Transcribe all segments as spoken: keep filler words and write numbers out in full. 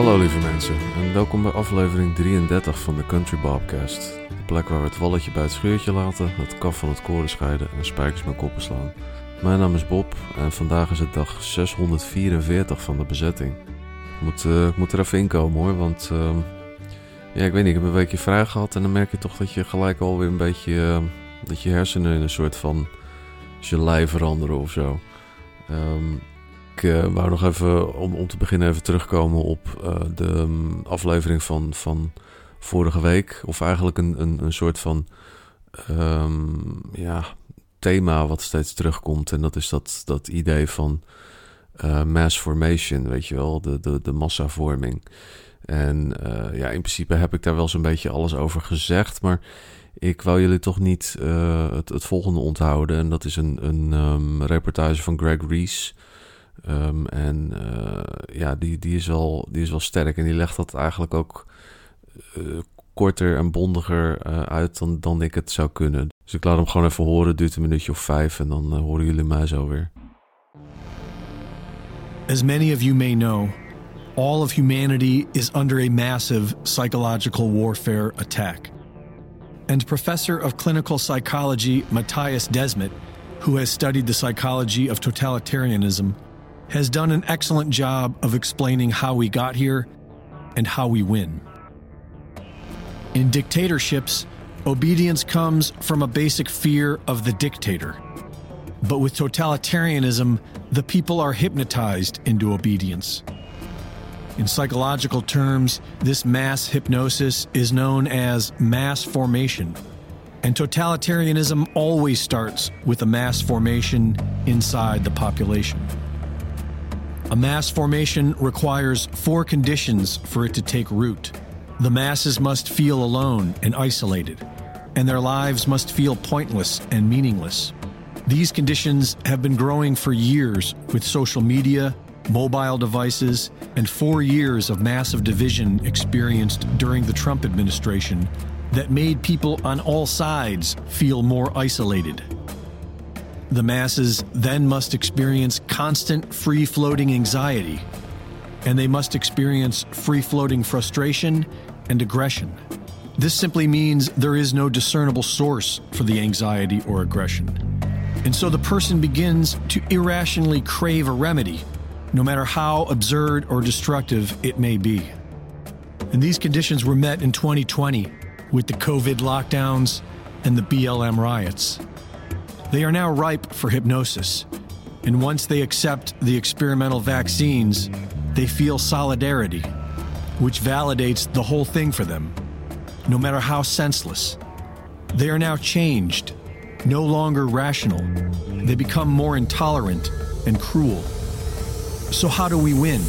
Hallo lieve mensen en welkom bij aflevering drieëndertig van de Country Bobcast. De plek waar we het walletje bij het scheurtje laten, het kaf van het koren scheiden en spijkers met koppen slaan. Mijn naam is Bob en vandaag is het dag zeshonderdvierenveertig van de bezetting. Ik moet, uh, ik moet er even inkomen hoor, want uh, ja, ik weet niet, ik heb een weekje vrij gehad en dan merk je toch dat je gelijk alweer een beetje, uh, dat je hersenen in een soort van gelei veranderen of zo. Um, Ik uh, wou nog even, om, om te beginnen, even terugkomen op uh, de um, aflevering van, van vorige week. Of eigenlijk een, een, een soort van um, ja, thema wat steeds terugkomt. En dat is dat, dat idee van uh, mass formation, weet je wel, de, de, de massavorming. En uh, ja, in principe heb ik daar wel zo'n beetje alles over gezegd, maar ik wou jullie toch niet uh, het, het volgende onthouden. En dat is een, een um, reportage van Greg Reese. Um, en uh, ja, die, die, is wel, die is wel sterk. En die legt dat eigenlijk ook uh, korter en bondiger uh, uit dan, dan ik het zou kunnen. Dus ik laat hem gewoon even horen. Het duurt een minuutje of vijf en dan uh, horen jullie mij zo weer. As many of you may know, all of humanity is under a massive psychological warfare attack. And Professor of Clinical Psychology Matthias Desmet, who has studied the psychology of totalitarianism, has done an excellent job of explaining how we got here and how we win. In dictatorships, obedience comes from a basic fear of the dictator. But with totalitarianism, the people are hypnotized into obedience. In psychological terms, this mass hypnosis is known as mass formation. And totalitarianism always starts with a mass formation inside the population. A mass formation requires four conditions for it to take root. The masses must feel alone and isolated, and their lives must feel pointless and meaningless. These conditions have been growing for years with social media, mobile devices, and four years of massive division experienced during the Trump administration that made people on all sides feel more isolated. The masses then must experience constant free-floating anxiety, and they must experience free-floating frustration and aggression. This simply means there is no discernible source for the anxiety or aggression. And so the person begins to irrationally crave a remedy, no matter how absurd or destructive it may be. And these conditions were met in twenty twenty with the COVID lockdowns and the B L M riots. They are now ripe for hypnosis, and once they accept the experimental vaccines, they feel solidarity, which validates the whole thing for them, no matter how senseless. They are now changed, no longer rational. They become more intolerant and cruel. So how do we win?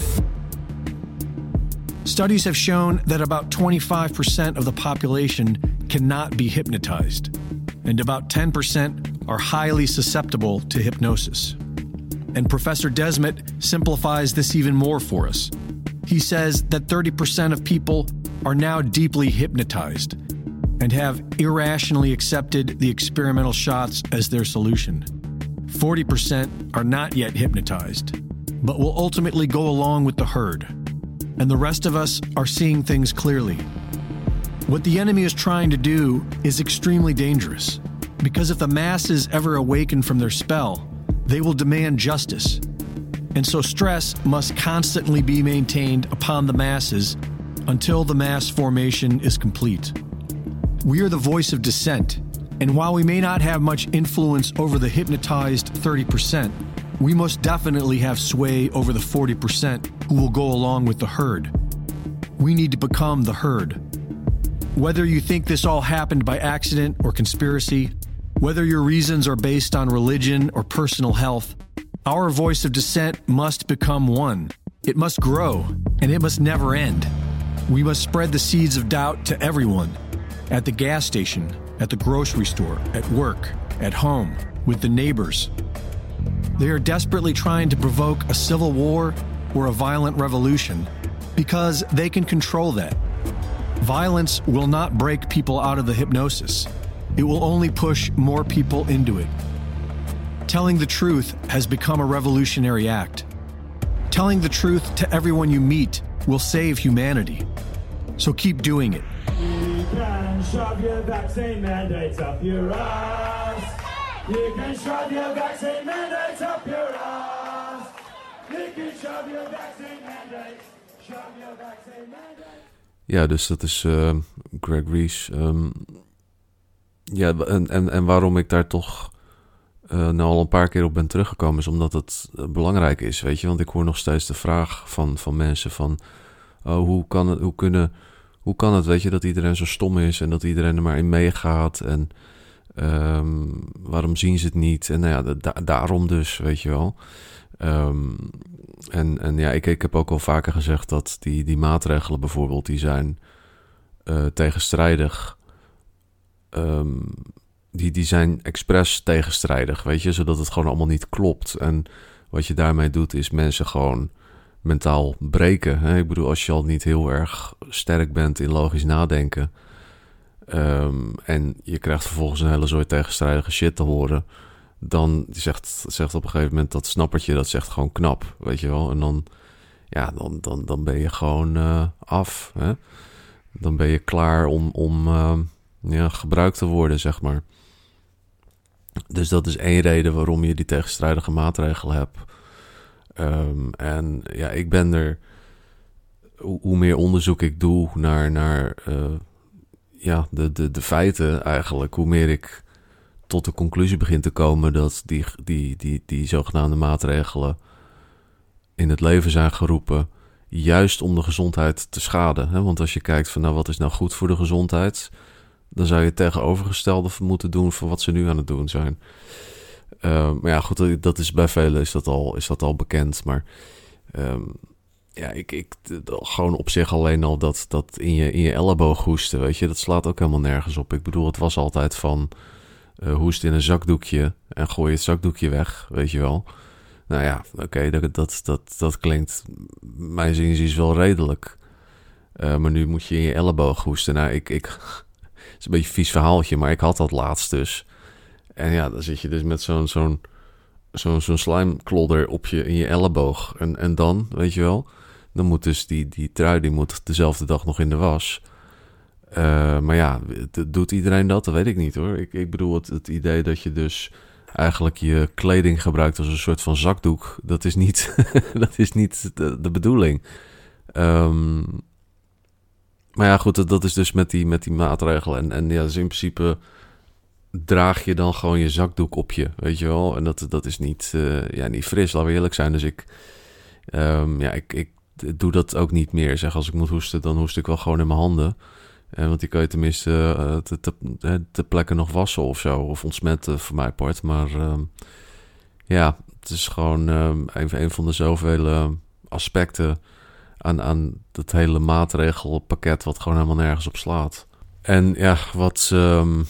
Studies have shown that about twenty-five percent of the population cannot be hypnotized, and about ten percent are highly susceptible to hypnosis. And Professor Desmet simplifies this even more for us. He says that thirty percent of people are now deeply hypnotized and have irrationally accepted the experimental shots as their solution. forty percent are not yet hypnotized, but will ultimately go along with the herd. And the rest of us are seeing things clearly. What the enemy is trying to do is extremely dangerous, because if the masses ever awaken from their spell, they will demand justice. And so stress must constantly be maintained upon the masses until the mass formation is complete. We are the voice of dissent, and while we may not have much influence over the hypnotized thirty percent, we most definitely have sway over the forty percent who will go along with the herd. We need to become the herd. Whether you think this all happened by accident or conspiracy, whether your reasons are based on religion or personal health, our voice of dissent must become one. It must grow, and it must never end. We must spread the seeds of doubt to everyone, at the gas station, at the grocery store, at work, at home, with the neighbors. They are desperately trying to provoke a civil war or a violent revolution because they can control that. Violence will not break people out of the hypnosis. It will only push more people into it. Telling the truth has become a revolutionary act. Telling the truth to everyone you meet will save humanity. So keep doing it. You can shove your vaccine mandates up your ass. You can shove your vaccine mandates up your ass. You can shove your vaccine mandates. Shove your vaccine mandates. Ja, dus dat is uh, Greg Reese. Um, ja, en, en, en waarom ik daar toch uh, nou al een paar keer op ben teruggekomen... is omdat het uh, belangrijk is, weet je. Want ik hoor nog steeds de vraag van, van mensen van... Oh, hoe kan het, hoe kunnen, hoe kan het, weet je, dat iedereen zo stom is... en dat iedereen er maar in meegaat en... Um, waarom zien ze het niet? En nou ja, da- daarom dus, weet je wel. Um, en, en ja, ik, ik heb ook al vaker gezegd dat die, die maatregelen bijvoorbeeld... die zijn uh, tegenstrijdig... Um, die, die zijn expres tegenstrijdig, weet je, zodat het gewoon allemaal niet klopt. En wat je daarmee doet is mensen gewoon mentaal breken. Hè? Ik bedoel, als je al niet heel erg sterk bent in logisch nadenken... Um, en je krijgt vervolgens een hele soort tegenstrijdige shit te horen... dan zegt, zegt op een gegeven moment dat snappertje, dat zegt gewoon knap, weet je wel. En dan, ja, dan, dan, dan ben je gewoon uh, af, hè? Dan ben je klaar om... om uh, Ja, gebruikt te worden, zeg maar. Dus dat is één reden waarom je die tegenstrijdige maatregelen hebt. Um, en ja, ik ben er... Hoe, hoe meer onderzoek ik doe naar, naar uh, ja, de, de, de feiten eigenlijk... hoe meer ik tot de conclusie begin te komen... dat die, die, die, die zogenaamde maatregelen in het leven zijn geroepen... juist om de gezondheid te schaden. Hè? Want als je kijkt van, nou, wat is nou goed voor de gezondheid... dan zou je het tegenovergestelde moeten doen van wat ze nu aan het doen zijn. Uh, maar ja, goed, dat is bij velen is dat al, is dat al bekend. Maar um, ja, ik, ik, gewoon op zich alleen al dat, dat in, je, in je elleboog hoesten, weet je, dat slaat ook helemaal nergens op. Ik bedoel, het was altijd van uh, hoest in een zakdoekje en gooi het zakdoekje weg, weet je wel. Nou ja, oké, okay, dat, dat, dat, dat klinkt mijn zinziens wel redelijk. Uh, maar nu moet je in je elleboog hoesten. Nou, ik... ik het is een beetje een vies verhaaltje, maar ik had dat laatst dus. En ja, dan zit je dus met zo'n, zo'n, zo'n, zo'n slijmklodder op je, in je elleboog. En, en dan, weet je wel, dan moet dus die, die trui, die moet dezelfde dag nog in de was. Uh, maar ja, doet iedereen dat? Dat weet ik niet hoor. Ik, ik bedoel, het, het idee dat je dus eigenlijk je kleding gebruikt als een soort van zakdoek, dat is niet, dat is niet de, de bedoeling. Um, Maar ja, goed, dat, dat is dus met die, met die maatregelen. En, en ja, dus in principe draag je dan gewoon je zakdoek op je, weet je wel. En dat, dat is niet, uh, ja, niet fris, laten we eerlijk zijn. Dus ik, um, ja, ik, ik doe dat ook niet meer. Zeg, als ik moet hoesten, dan hoest ik wel gewoon in mijn handen. En want die kan je tenminste uh, te, te, te plekken nog wassen of zo. Of ontsmetten voor mijn part. Maar um, ja, het is gewoon um, een, een van de zoveel aspecten... Aan, aan het hele maatregelpakket wat gewoon helemaal nergens op slaat. En ja, wat um,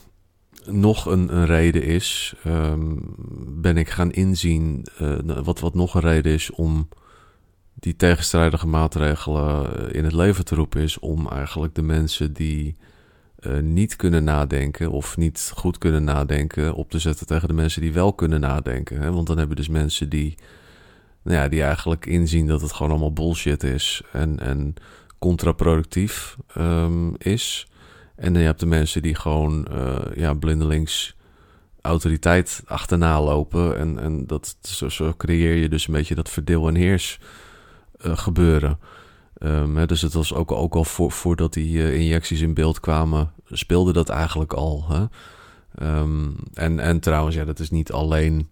nog een, een reden is, um, ben ik gaan inzien, uh, wat, wat nog een reden is om die tegenstrijdige maatregelen in het leven te roepen, is om eigenlijk de mensen die uh, niet kunnen nadenken of niet goed kunnen nadenken op te zetten tegen de mensen die wel kunnen nadenken. Hè? Want dan hebben we dus mensen die... Nou ja, die eigenlijk inzien dat het gewoon allemaal bullshit is en, en contraproductief um, is. En dan heb je de mensen die gewoon uh, ja, blindelings autoriteit achterna lopen. En, en dat, zo, zo creëer je dus een beetje dat verdeel en heers uh, gebeuren. Um, hè, dus het was ook, ook al voor, voordat die uh, injecties in beeld kwamen, speelde dat eigenlijk al. Hè? Um, en, en trouwens, ja, dat is niet alleen...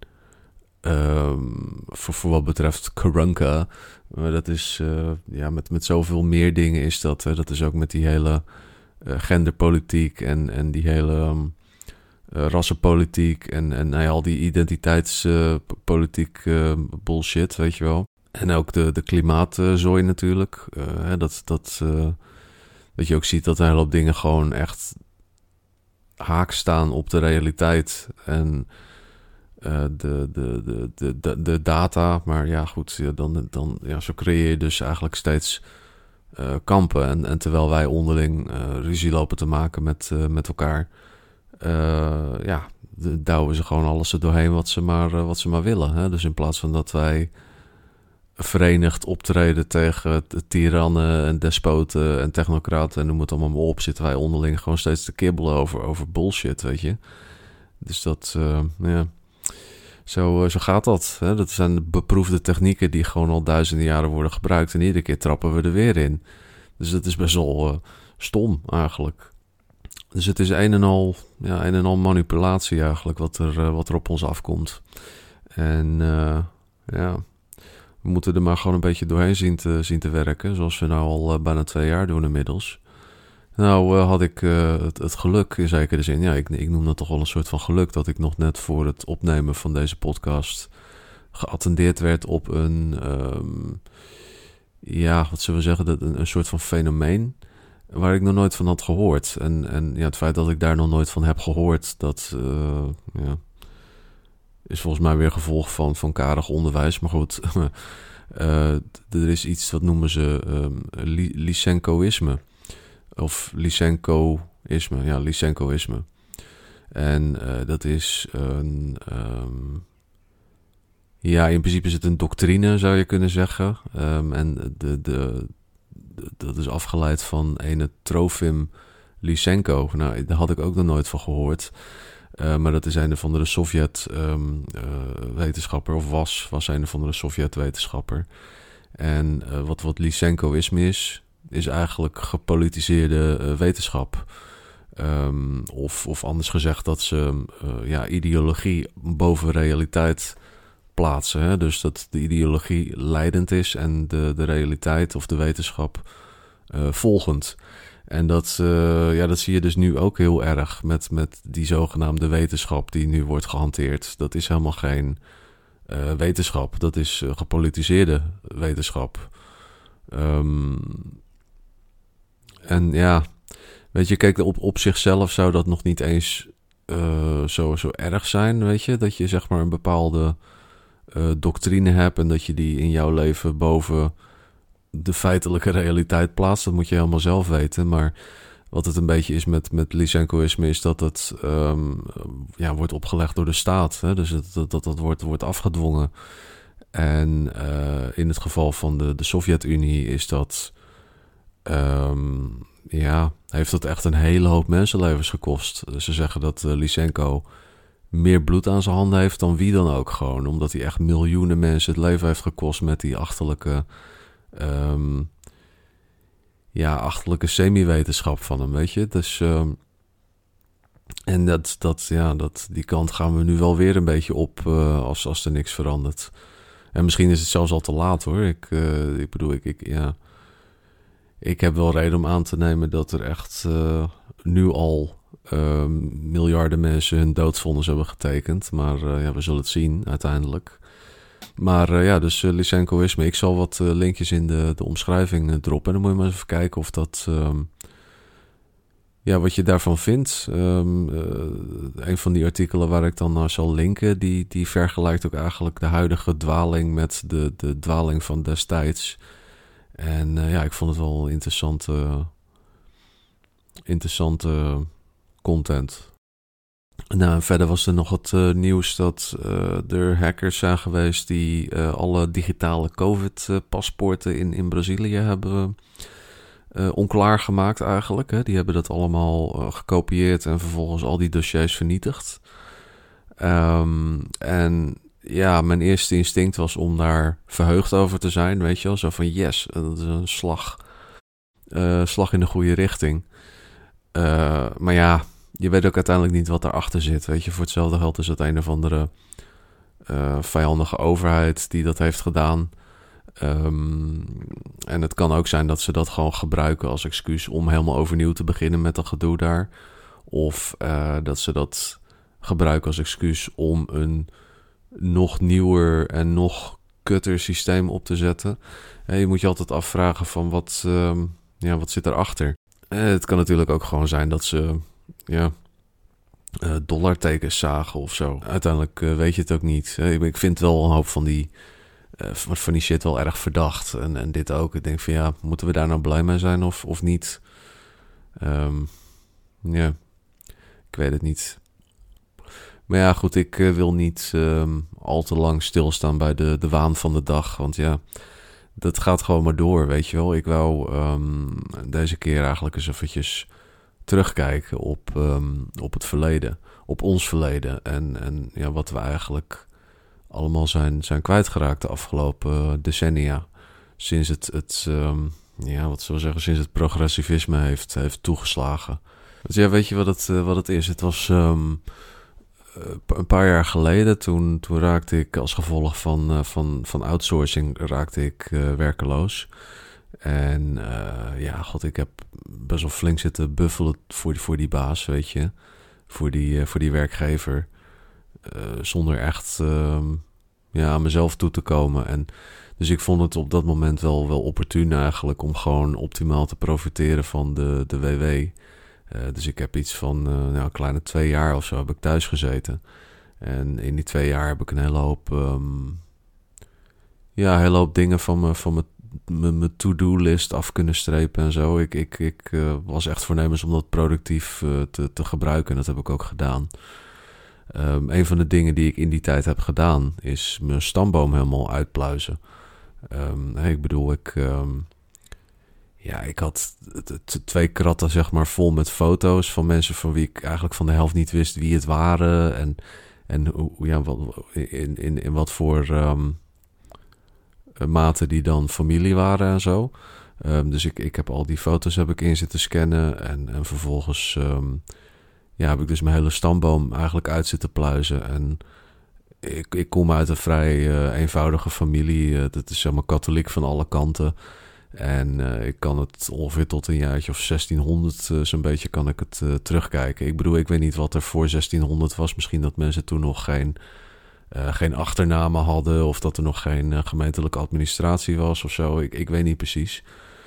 Um, voor, voor wat betreft Karanka, maar dat is uh, ja, met, met zoveel meer dingen is dat. Uh, dat is ook met die hele uh, genderpolitiek en, en die hele um, uh, rassenpolitiek en, en nou ja, al die identiteitspolitiek uh, uh, bullshit, weet je wel. En ook de, de klimaatzooi natuurlijk. Uh, hè, dat, dat, uh, dat je ook ziet dat een hele hoop dingen gewoon echt haak staan op de realiteit. En uh, de, de, de, de, de, de data. Maar ja, goed, ja, dan, dan, ja, zo creëer je dus eigenlijk steeds uh, kampen. En, en terwijl wij onderling uh, ruzie lopen te maken met, uh, met elkaar, uh, ja, douwen ze gewoon alles er doorheen wat ze maar, uh, wat ze maar willen. Hè? Dus in plaats van dat wij verenigd optreden tegen de tirannen en despoten en technocraten en noem het allemaal maar op, zitten wij onderling gewoon steeds te kibbelen over, over bullshit, weet je. Dus dat, uh, ja, zo, uh, zo gaat dat. Hè? Dat zijn de beproefde technieken die gewoon al duizenden jaren worden gebruikt en iedere keer trappen we er weer in. Dus dat is best wel uh, stom eigenlijk. Dus het is een en al, ja, een en al manipulatie eigenlijk wat er, uh, wat er op ons afkomt. En uh, ja, we moeten er maar gewoon een beetje doorheen zien te, zien te werken. Zoals we nou al uh, bijna twee jaar doen inmiddels. Nou uh, had ik uh, het, het geluk in zekere zin. Ja, ik, ik noem dat toch wel een soort van geluk. Dat ik nog net voor het opnemen van deze podcast geattendeerd werd op een... Um, ja, wat zullen we zeggen? Dat een, een soort van fenomeen waar ik nog nooit van had gehoord. En, en ja, het feit dat ik daar nog nooit van heb gehoord, dat uh, ja, is volgens mij weer gevolg van, van karig onderwijs. Maar goed, uh, er is iets, wat noemen ze um, Ly- Lysenkoïsme. Of Lysenkoïsme, ja, Lysenkoïsme. En uh, dat is een... Um, ja, in principe is het een doctrine, zou je kunnen zeggen. Um, en de, de, de, dat is afgeleid van ene Trofim Lysenko. Nou, daar had ik ook nog nooit van gehoord. Uh, maar dat is een van de Sovjet-wetenschapper, um, uh, of was, was een van de Sovjet-wetenschapper. En uh, wat, wat Lysenkoïsme is, is eigenlijk gepolitiseerde uh, wetenschap. Um, of, of anders gezegd dat ze uh, ja, ideologie boven realiteit plaatsen. Hè? Dus dat de ideologie leidend is en de, de realiteit of de wetenschap uh, volgend. En dat, uh, ja, dat zie je dus nu ook heel erg met, met die zogenaamde wetenschap die nu wordt gehanteerd. Dat is helemaal geen uh, wetenschap. Dat is uh, gepolitiseerde wetenschap. Um, en ja, weet je, kijk, op, op zichzelf zou dat nog niet eens uh, zo, zo erg zijn, weet je. Dat je zeg maar een bepaalde uh, doctrine hebt en dat je die in jouw leven boven de feitelijke realiteit plaatst. Dat moet je helemaal zelf weten. Maar wat het een beetje is met, met Lysenkoïsme is dat het um, ja, wordt opgelegd door de staat. Hè? Dus dat dat, dat, dat wordt, wordt afgedwongen. En uh, in het geval van de, de Sovjet-Unie is dat... Um, ja, heeft dat echt een hele hoop mensenlevens gekost. Ze zeggen dat uh, Lysenko meer bloed aan zijn handen heeft dan wie dan ook gewoon. Omdat hij echt miljoenen mensen het leven heeft gekost met die achterlijke... Um, ja, achterlijke semi-wetenschap van hem, weet je. Dus, um, en dat, dat, ja, dat, die kant gaan we nu wel weer een beetje op uh, als, als er niks verandert. En misschien is het zelfs al te laat, hoor. Ik, uh, ik bedoel, ik, ik, ja... Ik heb wel reden om aan te nemen dat er echt uh, nu al uh, miljarden mensen hun doodsvonnis hebben getekend. Maar uh, ja, we zullen het zien uiteindelijk. Maar uh, ja, dus uh, Lysenkoïsme. Ik zal wat uh, linkjes in de, de omschrijving uh, droppen. En dan moet je maar eens even kijken of dat... Um, ja, wat je daarvan vindt. Um, uh, een van die artikelen waar ik dan naar zal linken... die, die vergelijkt ook eigenlijk de huidige dwaling met de, de dwaling van destijds... En uh, ja, ik vond het wel interessante, interessante content. Nou, en verder was er nog het uh, nieuws dat uh, er hackers zijn geweest die uh, alle digitale COVID-paspoorten in, in Brazilië hebben uh, onklaar gemaakt eigenlijk. Hè. Die hebben dat allemaal uh, gekopieerd en vervolgens al die dossiers vernietigd. Um, en... Ja, mijn eerste instinct was om daar verheugd over te zijn, weet je wel. Zo van, yes, dat is een slag, uh, slag in de goede richting. Uh, maar ja, je weet ook uiteindelijk niet wat daarachter zit, weet je. Voor hetzelfde geld is het een of andere uh, vijandige overheid die dat heeft gedaan. Um, en het kan ook zijn dat ze dat gewoon gebruiken als excuus om helemaal overnieuw te beginnen met dat gedoe daar. Of uh, dat ze dat gebruiken als excuus om een... nog nieuwer en nog kutter systeem op te zetten. En je moet je altijd afvragen van wat, uh, ja, wat zit erachter. Uh, het kan natuurlijk ook gewoon zijn dat ze ja, uh, dollartekens zagen of zo. Uiteindelijk uh, weet je het ook niet. Uh, ik vind wel een hoop van die, uh, van die shit wel erg verdacht. En, en dit ook. Ik denk van ja, moeten we daar nou blij mee zijn of, of niet? Um, ja, ik weet het niet. Maar ja, goed, ik uh, wil niet um, al te lang stilstaan bij de, de waan van de dag. Want ja, dat gaat gewoon maar door, weet je wel. Ik wou um, deze keer eigenlijk eens eventjes terugkijken op, um, op het verleden. Op ons verleden. En, en ja, wat we eigenlijk allemaal zijn, zijn kwijtgeraakt de afgelopen decennia. Sinds het, het um, ja, wat zullen we zeggen, sinds het progressivisme heeft, heeft toegeslagen. Dus ja, weet je wat het, uh, wat het is? Het was um, een paar jaar geleden, toen, toen raakte ik als gevolg van, uh, van, van outsourcing raakte ik uh, werkeloos. En uh, ja, god, ik heb best wel flink zitten buffelen voor die, voor die baas, weet je. Voor die, uh, voor die werkgever. Uh, zonder echt uh, ja, aan mezelf toe te komen. En dus ik vond het op dat moment wel, wel opportun eigenlijk om gewoon optimaal te profiteren van de, de W W. Uh, dus ik heb iets van uh, nou, een kleine twee jaar of zo heb ik thuis gezeten. En in die twee jaar heb ik een hele hoop, um, ja, een hele hoop dingen van me, van mijn, mijn to-do-list af kunnen strepen en zo. Ik, ik, ik uh, was echt voornemens om dat productief uh, te, te gebruiken en dat heb ik ook gedaan. Um, een van de dingen die ik in die tijd heb gedaan is mijn stamboom helemaal uitpluizen. Um, hey, ik bedoel, ik, um, ja, ik had t- t- twee kratten zeg maar vol met foto's van mensen van wie ik eigenlijk van de helft niet wist wie het waren. En, en hoe, ja, wat, in, in, in wat voor um, mate die dan familie waren en zo. Um, dus ik, ik heb al die foto's heb ik in zitten scannen en, en vervolgens um, ja, heb ik dus mijn hele stamboom eigenlijk uit zitten pluizen. En ik, ik kom uit een vrij uh, eenvoudige familie. Uh, dat is helemaal katholiek van alle kanten. En uh, ik kan het ongeveer tot een jaartje of zestienhonderd uh, zo'n beetje kan ik het uh, terugkijken. Ik bedoel, ik weet niet wat er voor zestienhonderd was. Misschien dat mensen toen nog geen, uh, geen achternamen hadden. Of dat er nog geen uh, gemeentelijke administratie was of zo. Ik, ik weet niet precies.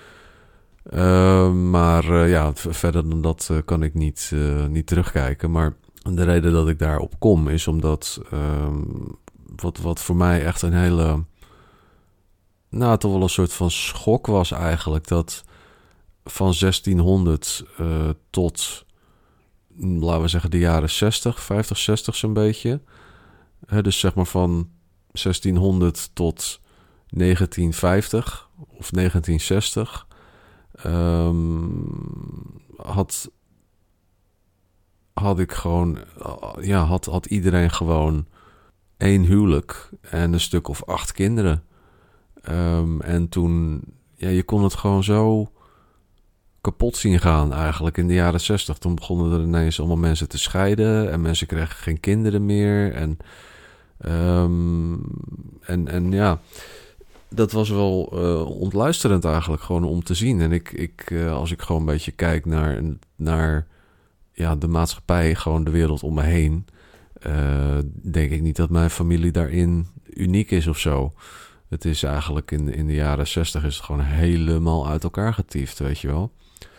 Uh, maar uh, ja, verder dan dat uh, kan ik niet, uh, niet terugkijken. Maar de reden dat ik daarop kom is omdat uh, wat, wat voor mij echt een hele, nou toch wel een soort van schok was eigenlijk. Dat van zestienhonderd uh, tot, laten we zeggen de jaren zestig, vijftig, zestig zo'n beetje. He, dus zeg maar van zestienhonderd tot negentien vijftig of negentien zestig. Um, had, had ik gewoon, ja, had, had iedereen gewoon één huwelijk en een stuk of acht kinderen. Um, en toen, ja, je kon het gewoon zo kapot zien gaan eigenlijk in de jaren zestig. Toen begonnen er ineens allemaal mensen te scheiden en mensen kregen geen kinderen meer. En, um, en, en ja... Dat was wel uh, ontluisterend eigenlijk gewoon om te zien. En ik, ik, uh, als ik gewoon een beetje kijk naar, naar ja, de maatschappij, gewoon de wereld om me heen, uh, denk ik niet dat mijn familie daarin uniek is of zo. Het is eigenlijk in, in de jaren zestig is het gewoon helemaal uit elkaar getiefd, weet je wel.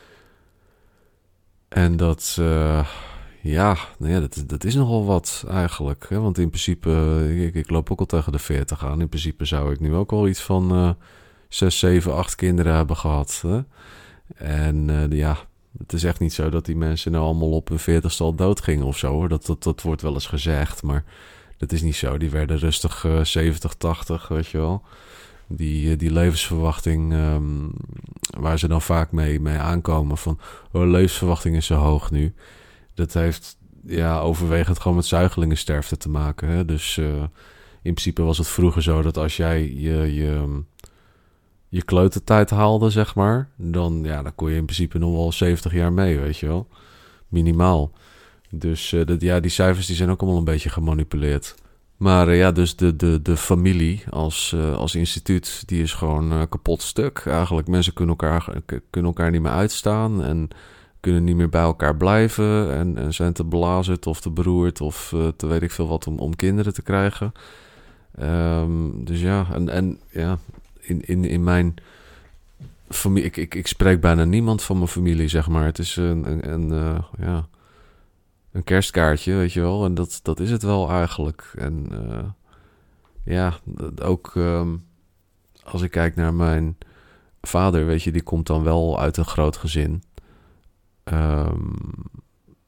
En dat, uh, ja, nou ja dat, dat is nogal wat eigenlijk. Hè? Want in principe, ik, ik loop ook al tegen de veertig aan. In principe zou ik nu ook al iets van uh, zes, zeven, acht kinderen hebben gehad. Hè? En uh, ja, het is echt niet zo dat die mensen nou allemaal op hun veertigste al dood gingen of zo. Hoor. Dat, dat, dat wordt wel eens gezegd, maar dat is niet zo. Die werden rustig uh, zeventig, tachtig, weet je wel. Die, die levensverwachting, um, waar ze dan vaak mee, mee aankomen van, oh, levensverwachting is zo hoog nu. Dat heeft ja, overwegend gewoon met zuigelingensterfte te maken. Hè? Dus uh, in principe was het vroeger zo dat als jij je, je, je kleutertijd haalde, zeg maar, dan, ja, dan kon je in principe nog wel zeventig jaar mee, weet je wel. Minimaal. Dus uh, dat, ja, die cijfers die zijn ook allemaal een beetje gemanipuleerd. Maar uh, ja, dus de, de, de familie als, uh, als instituut, die is gewoon uh, kapot stuk. Eigenlijk, mensen kunnen elkaar, kunnen elkaar niet meer uitstaan en kunnen niet meer bij elkaar blijven en, en zijn te belazerd of te beroerd of uh, te weet ik veel wat om, om kinderen te krijgen. Um, dus ja, en, en ja, in, in, in mijn familie, ik, ik, ik spreek bijna niemand van mijn familie, zeg maar. Het is een, een, een uh, ja, een kerstkaartje, weet je wel. En dat, dat is het wel eigenlijk. En uh, ja, ook um, als ik kijk naar mijn vader, weet je, die komt dan wel uit een groot gezin. Um,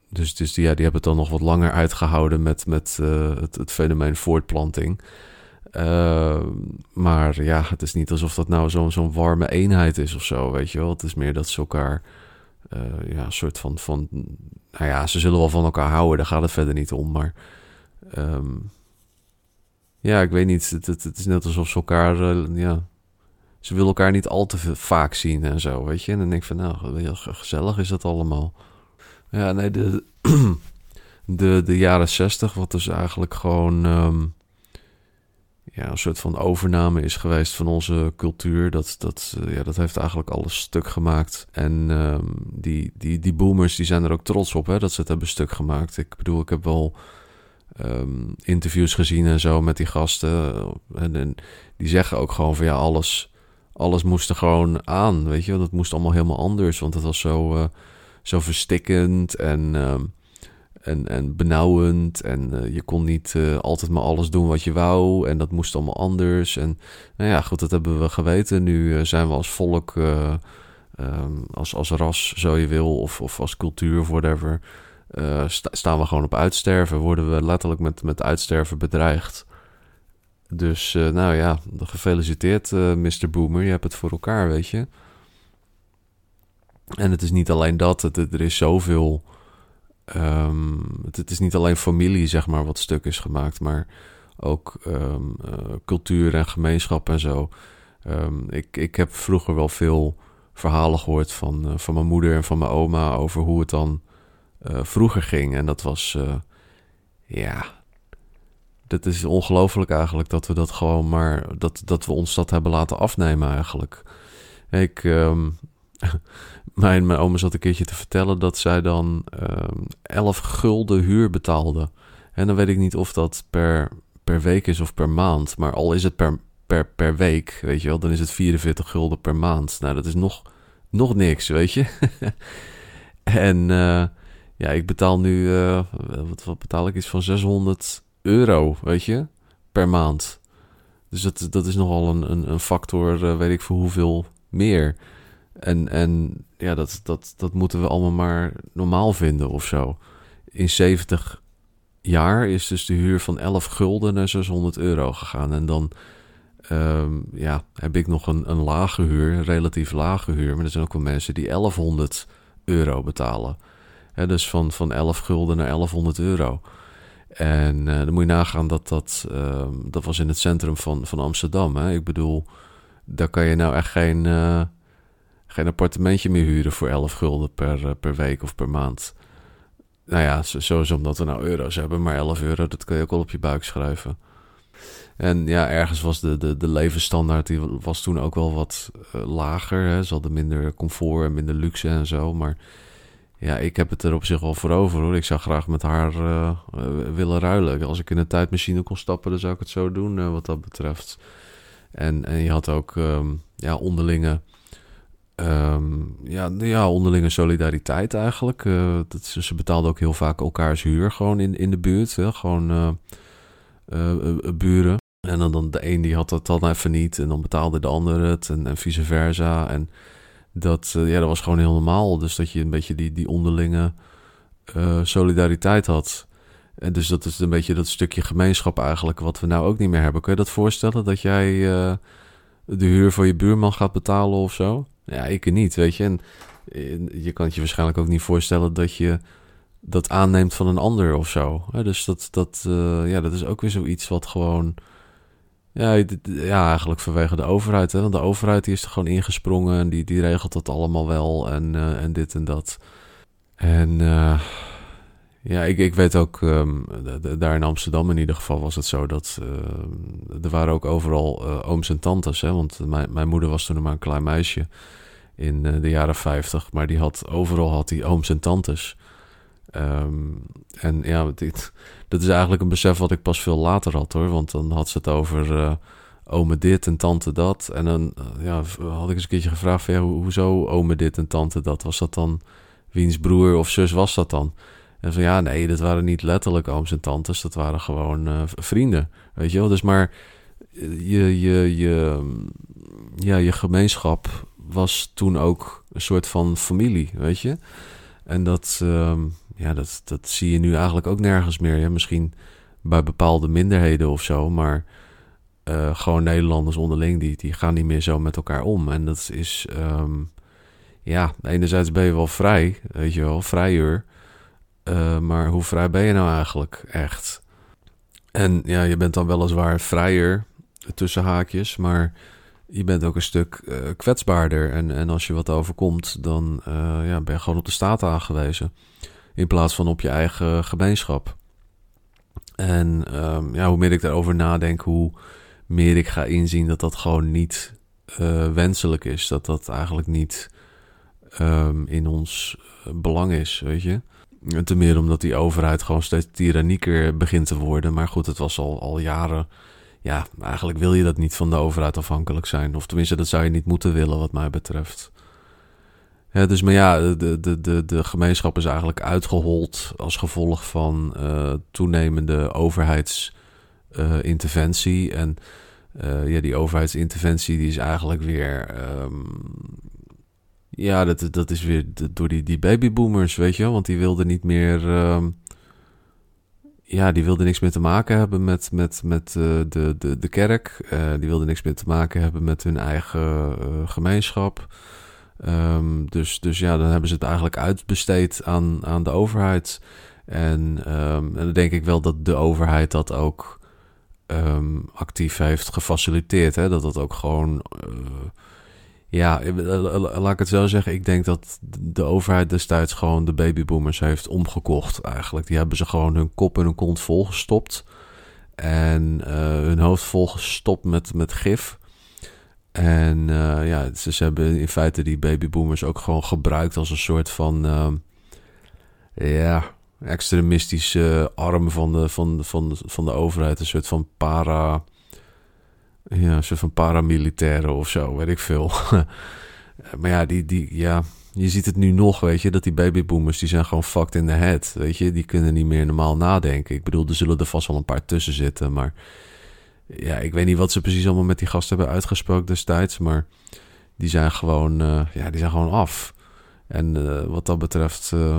dus dus die, ja, die hebben het dan nog wat langer uitgehouden met, met uh, het, het fenomeen voortplanting. Uh, maar ja, het is niet alsof dat nou zo'n zo'n warme eenheid is of zo, weet je wel. Het is meer dat ze elkaar, uh, ja, een soort van, van... Nou ja, ze zullen wel van elkaar houden, daar gaat het verder niet om. Maar um, ja, ik weet niet, het, het, het is net alsof ze elkaar, uh, ja... Ze willen elkaar niet al te vaak zien en zo, weet je. En dan denk ik van, nou, heel gezellig is dat allemaal. Ja, nee, de, de, de jaren zestig, wat dus eigenlijk gewoon... Um, ja, een soort van overname is geweest van onze cultuur. Dat, dat, uh, ja, dat heeft eigenlijk alles stuk gemaakt. En um, die, die, die boomers, die zijn er ook trots op, hè, dat ze het hebben stuk gemaakt. Ik bedoel, ik heb wel um, interviews gezien en zo met die gasten. En, en die zeggen ook gewoon van, ja, alles... Alles moest er gewoon aan, weet je. Dat moest allemaal helemaal anders. Want het was zo, uh, zo verstikkend en, uh, en, en benauwend. En uh, je kon niet uh, altijd maar alles doen wat je wou. En dat moest allemaal anders. En nou ja, goed, dat hebben we geweten. Nu uh, zijn we als volk, uh, um, als, als ras, zo je wil, of, of als cultuur of whatever... Uh, sta, staan we gewoon op uitsterven. Worden we letterlijk met, met uitsterven bedreigd. Dus, uh, nou ja, gefeliciteerd uh, mister Boomer. Je hebt het voor elkaar, weet je. En het is niet alleen dat. Het, er is zoveel... Um, het, het is niet alleen familie, zeg maar, wat stuk is gemaakt. Maar ook um, uh, cultuur en gemeenschap en zo. Um, ik, ik heb vroeger wel veel verhalen gehoord van, uh, van mijn moeder en van mijn oma... over hoe het dan uh, vroeger ging. En dat was... Uh, ja... Het is ongelooflijk eigenlijk dat we dat gewoon maar... Dat, dat we ons dat hebben laten afnemen eigenlijk. Ik... Um, mijn, mijn oma zat een keertje te vertellen dat zij dan um, elf gulden huur betaalde. En dan weet ik niet of dat per, per week is of per maand. Maar al is het per, per, per week, weet je wel, dan is het vierenveertig gulden per maand. Nou, dat is nog, nog niks, weet je. En uh, ja, ik betaal nu... Uh, wat, wat betaal ik? Iets van zeshonderd euro, weet je, per maand. Dus dat, dat is nogal een, een, een factor, uh, weet ik voor hoeveel meer. En, en ja, dat, dat, dat moeten we allemaal maar normaal vinden of zo. In zeventig jaar is dus de huur van elf gulden naar zeshonderd euro gegaan. En dan um, ja, heb ik nog een, een lage huur, een relatief lage huur. Maar er zijn ook wel mensen die elfhonderd euro betalen. He, dus van, van elf gulden naar elfhonderd euro. En uh, dan moet je nagaan dat dat... Uh, dat was in het centrum van, van Amsterdam. Hè? Ik bedoel, daar kan je nou echt geen... Uh, geen appartementje meer huren voor elf gulden per, uh, per week of per maand. Nou ja, sowieso omdat we nou euro's hebben. Maar elf euro, dat kun je ook wel op je buik schrijven. En ja, ergens was de, de, de levensstandaard... die was toen ook wel wat uh, lager. Hè? Ze hadden minder comfort en minder luxe en zo. Maar... ja, ik heb het er op zich wel voor over, hoor. Ik zou graag met haar uh, uh, willen ruilen. Als ik in een tijdmachine kon stappen, dan zou ik het zo doen, uh, wat dat betreft. En, en je had ook um, ja, onderlinge... Um, ja, ja, onderlinge solidariteit eigenlijk. Uh, dat, ze betaalden ook heel vaak elkaars huur gewoon in, in de buurt. Hè? Gewoon uh, uh, uh, buren. En dan, dan de een die had dat dan even niet. En dan betaalde de ander het. En, en vice versa. En... Dat, uh, ja, dat was gewoon heel normaal. Dus dat je een beetje die, die onderlinge uh, solidariteit had. En dus dat is een beetje dat stukje gemeenschap eigenlijk... wat we nou ook niet meer hebben. Kun je dat voorstellen? Dat jij uh, de huur voor je buurman gaat betalen of zo? Ja, ik niet, weet je. En je kan het je waarschijnlijk ook niet voorstellen... dat je dat aanneemt van een ander of zo. Ja, dus dat, dat, uh, ja, dat is ook weer zoiets wat gewoon... Ja, ja, eigenlijk vanwege de overheid. Hè? Want de overheid die is er gewoon ingesprongen en die, die regelt dat allemaal wel en, uh, en dit en dat. En uh, ja, ik, ik weet ook, um, de, de, daar in Amsterdam in ieder geval was het zo dat uh, er waren ook overal uh, ooms en tantes. Hè? Want mijn, mijn moeder was toen nog maar een klein meisje in uh, de jaren vijftig. Maar die had, overal had die ooms en tantes. Um, en ja, dit, dat is eigenlijk een besef wat ik pas veel later had, hoor. Want dan had ze het over uh, ome dit en tante dat. En dan uh, ja, had ik eens een keertje gevraagd van, ja, ho- hoezo ome dit en tante dat? Was dat dan, wiens broer of zus was dat dan? En van, ja, nee, dat waren niet letterlijk ooms en tantes. Dat waren gewoon uh, vrienden, weet je wel. Dus maar je, je, je, ja, je gemeenschap was toen ook een soort van familie, weet je. En dat, um, ja, dat, dat zie je nu eigenlijk ook nergens meer. Ja, misschien bij bepaalde minderheden of zo, maar uh, gewoon Nederlanders onderling, die, die gaan niet meer zo met elkaar om. En dat is, um, ja, enerzijds ben je wel vrij, weet je wel, vrijer. Uh, maar hoe vrij ben je nou eigenlijk echt? En ja, je bent dan weliswaar vrijer, tussen haakjes, maar je bent ook een stuk uh, kwetsbaarder. En, en als je wat overkomt, dan uh, ja, ben je gewoon op de staat aangewezen. In plaats van op je eigen gemeenschap. En um, ja, hoe meer ik daarover nadenk, hoe meer ik ga inzien dat dat gewoon niet uh, wenselijk is. Dat dat eigenlijk niet um, in ons belang is, weet je. En ten meer omdat die overheid gewoon steeds tyrannieker begint te worden. Maar goed, het was al, al jaren. Ja, eigenlijk wil je dat niet van de overheid afhankelijk zijn. Of tenminste, dat zou je niet moeten willen wat mij betreft. Ja, dus maar ja, de, de, de, de gemeenschap is eigenlijk uitgehold als gevolg van uh, toenemende overheidsinterventie. Uh, en uh, ja, die overheidsinterventie die is eigenlijk weer... Um, ja, dat, dat is weer door die, die babyboomers, weet je wel. Want die wilden niet meer... Um, ja, die wilden niks meer te maken hebben met, met, met uh, de, de, de kerk. Uh, die wilden niks meer te maken hebben met hun eigen uh, gemeenschap. Um, dus, dus ja, dan hebben ze het eigenlijk uitbesteed aan, aan de overheid. En, um, en dan denk ik wel dat de overheid dat ook um, actief heeft gefaciliteerd. Hè? Dat dat ook gewoon... Uh, ja, laat ik het zo zeggen. Ik denk dat de overheid destijds gewoon de babyboomers heeft omgekocht eigenlijk. Die hebben ze gewoon hun kop en hun kont volgestopt. En uh, hun hoofd volgestopt met, met gif. En uh, ja, ze, ze hebben in feite die babyboomers ook gewoon gebruikt als een soort van... Uh, ja, extremistische arm van de, van, van, van de overheid. Een soort van para... Ja, een soort van paramilitairen of zo, weet ik veel. Maar ja, die, die, ja, je ziet het nu nog, weet je, dat die babyboomers, die zijn gewoon fucked in the head, weet je. Die kunnen niet meer normaal nadenken. Ik bedoel, er zullen er vast wel een paar tussen zitten, maar ja, ik weet niet wat ze precies allemaal met die gasten hebben uitgesproken destijds, maar die zijn gewoon, uh, ja, die zijn gewoon af. En uh, wat dat betreft, uh,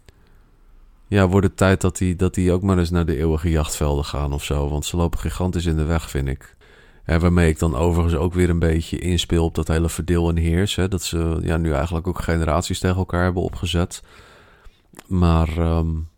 ja, wordt het tijd dat die, dat die ook maar eens naar de eeuwige jachtvelden gaan of zo, want ze lopen gigantisch in de weg, vind ik. Ja, waarmee ik dan overigens ook weer een beetje inspeel op dat hele verdeel en heers. Hè, dat ze ja, nu eigenlijk ook generaties tegen elkaar hebben opgezet. Maar um,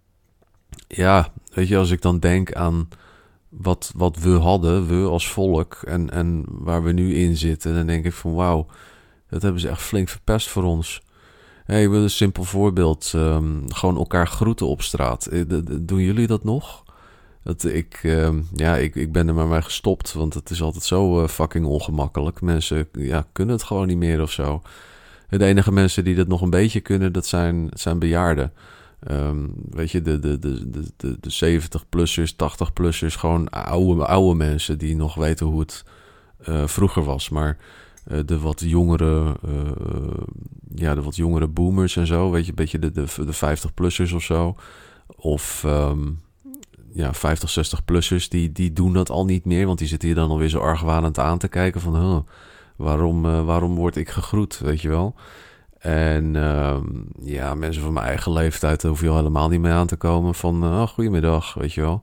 ja, weet je, als ik dan denk aan wat, wat we hadden, we als volk, en, en waar we nu in zitten, dan denk ik van wauw, dat hebben ze echt flink verpest voor ons. Hey, ik wil een simpel voorbeeld. Um, gewoon elkaar groeten op straat. Doen jullie dat nog? Dat ik, uh, ja, ik, ik ben er maar mee gestopt, want het is altijd zo uh, fucking ongemakkelijk. Mensen ja, kunnen het gewoon niet meer of zo. De enige mensen die dat nog een beetje kunnen, dat zijn, zijn bejaarden. Um, weet je, de, de, de, de, de, de zeventig-plussers, tachtig-plussers, gewoon oude, oude mensen die nog weten hoe het uh, vroeger was. Maar uh, de wat jongere, uh, ja, de wat jongere boomers en zo, weet je, een beetje de, de, de vijftig-plussers of zo. Of... Um, ja, vijftig, zestig-plussers, die, die doen dat al niet meer. Want die zitten hier dan alweer zo argwanend aan te kijken van... Huh, waarom, uh, waarom word ik gegroet, weet je wel? En uh, ja, mensen van mijn eigen leeftijd... daar hoef je al helemaal niet mee aan te komen van... Uh, oh, goedemiddag, weet je wel?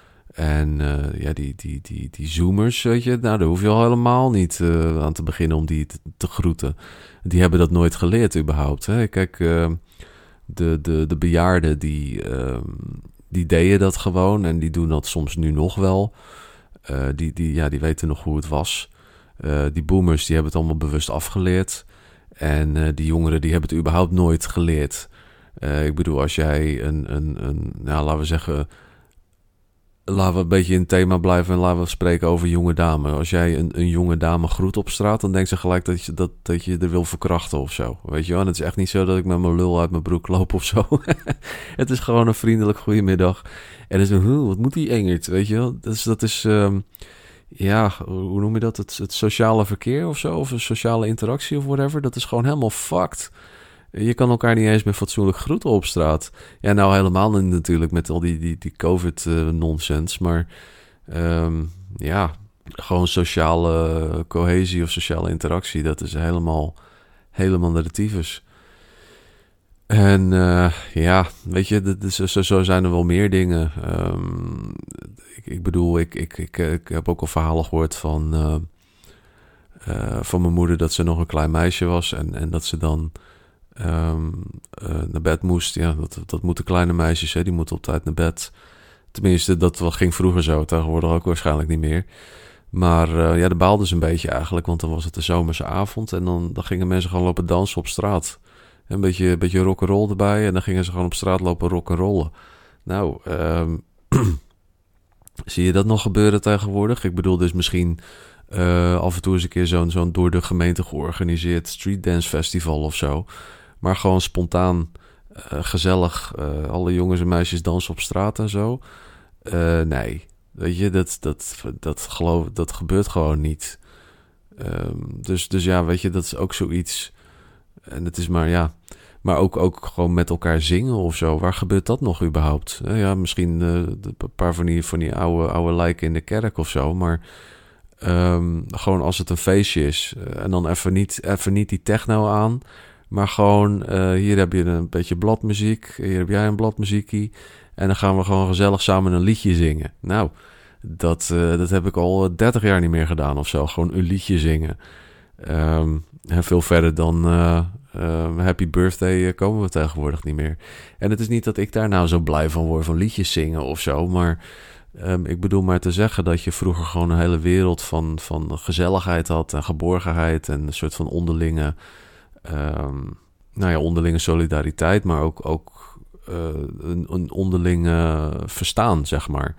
En uh, ja, die, die, die, die zoomers, weet je... nou, daar hoef je al helemaal niet uh, aan te beginnen om die te, te groeten. Die hebben dat nooit geleerd überhaupt. Hè? Kijk, uh, de, de, de bejaarden die... Uh, Die deden dat gewoon en die doen dat soms nu nog wel. Uh, die, die, ja, die weten nog hoe het was. Uh, die boomers die hebben het allemaal bewust afgeleerd. En uh, die jongeren die hebben het überhaupt nooit geleerd. Uh, ik bedoel, als jij een, een, een nou, laten we zeggen... Laten we een beetje in het thema blijven en laten we spreken over jonge dame. Als jij een, een jonge dame groet op straat, dan denkt ze gelijk dat je, dat, dat je er wil verkrachten of zo. Weet je wel? En het is echt niet zo dat ik met mijn lul uit mijn broek loop of zo. Het is gewoon een vriendelijk goedemiddag. En dan is een, wat moet die engert, weet je wel? Dat is, dat is um, ja, hoe noem je dat? Het, het sociale verkeer of zo? Of een sociale interactie of whatever. Dat is gewoon helemaal fucked. Je kan elkaar niet eens meer fatsoenlijk groeten op straat. Ja, nou helemaal niet natuurlijk met al die, die, die COVID-nonsens. Uh, maar um, ja, gewoon sociale cohesie of sociale interactie. Dat is helemaal, helemaal naar de tyfus. En uh, ja, weet je, dat is, zo, zo zijn er wel meer dingen. Um, ik, ik bedoel, ik, ik, ik, ik heb ook al verhalen gehoord van, uh, uh, van mijn moeder dat ze nog een klein meisje was. En, en dat ze dan um, uh, naar bed moest. Ja, dat, dat moeten kleine meisjes, hè, die moeten op tijd naar bed. Tenminste, dat ging vroeger zo, tegenwoordig ook waarschijnlijk niet meer. Maar uh, ja, daar baalden ze een beetje eigenlijk, want dan was het de zomerse avond. En dan, dan gingen mensen gewoon lopen dansen op straat. Een beetje, een beetje rock'n'roll erbij. En dan gingen ze gewoon op straat lopen rock'n'rollen. Nou, um, zie je dat nog gebeuren tegenwoordig? Ik bedoel, dus misschien uh, af en toe eens een keer zo'n, zo'n door de gemeente georganiseerd street dance festival of zo. Maar gewoon spontaan, uh, gezellig, uh, alle jongens en meisjes dansen op straat en zo. Uh, nee, weet je, dat, dat, dat, geloof, dat gebeurt gewoon niet. Um, dus, dus ja, weet je, dat is ook zoiets. En het is maar, ja... Maar ook, ook gewoon met elkaar zingen of zo. Waar gebeurt dat nog überhaupt? Ja, misschien uh, een paar van die, van die oude, oude lijken in de kerk of zo. Maar um, gewoon als het een feestje is. Uh, en dan even niet, even niet die techno aan. Maar gewoon, uh, hier heb je een beetje bladmuziek. Hier heb jij een bladmuziekie. En dan gaan we gewoon gezellig samen een liedje zingen. Nou, dat, uh, dat heb ik al dertig jaar niet meer gedaan of zo. Gewoon een liedje zingen. Um, en veel verder dan... Uh, Uh, happy birthday uh, komen we tegenwoordig niet meer. En het is niet dat ik daar nou zo blij van word van liedjes zingen of zo. Maar um, ik bedoel maar te zeggen dat je vroeger gewoon een hele wereld van, van gezelligheid had en geborgenheid en een soort van onderlinge, um, nou ja, onderlinge solidariteit, maar ook, ook uh, een, een onderlinge verstaan, zeg maar.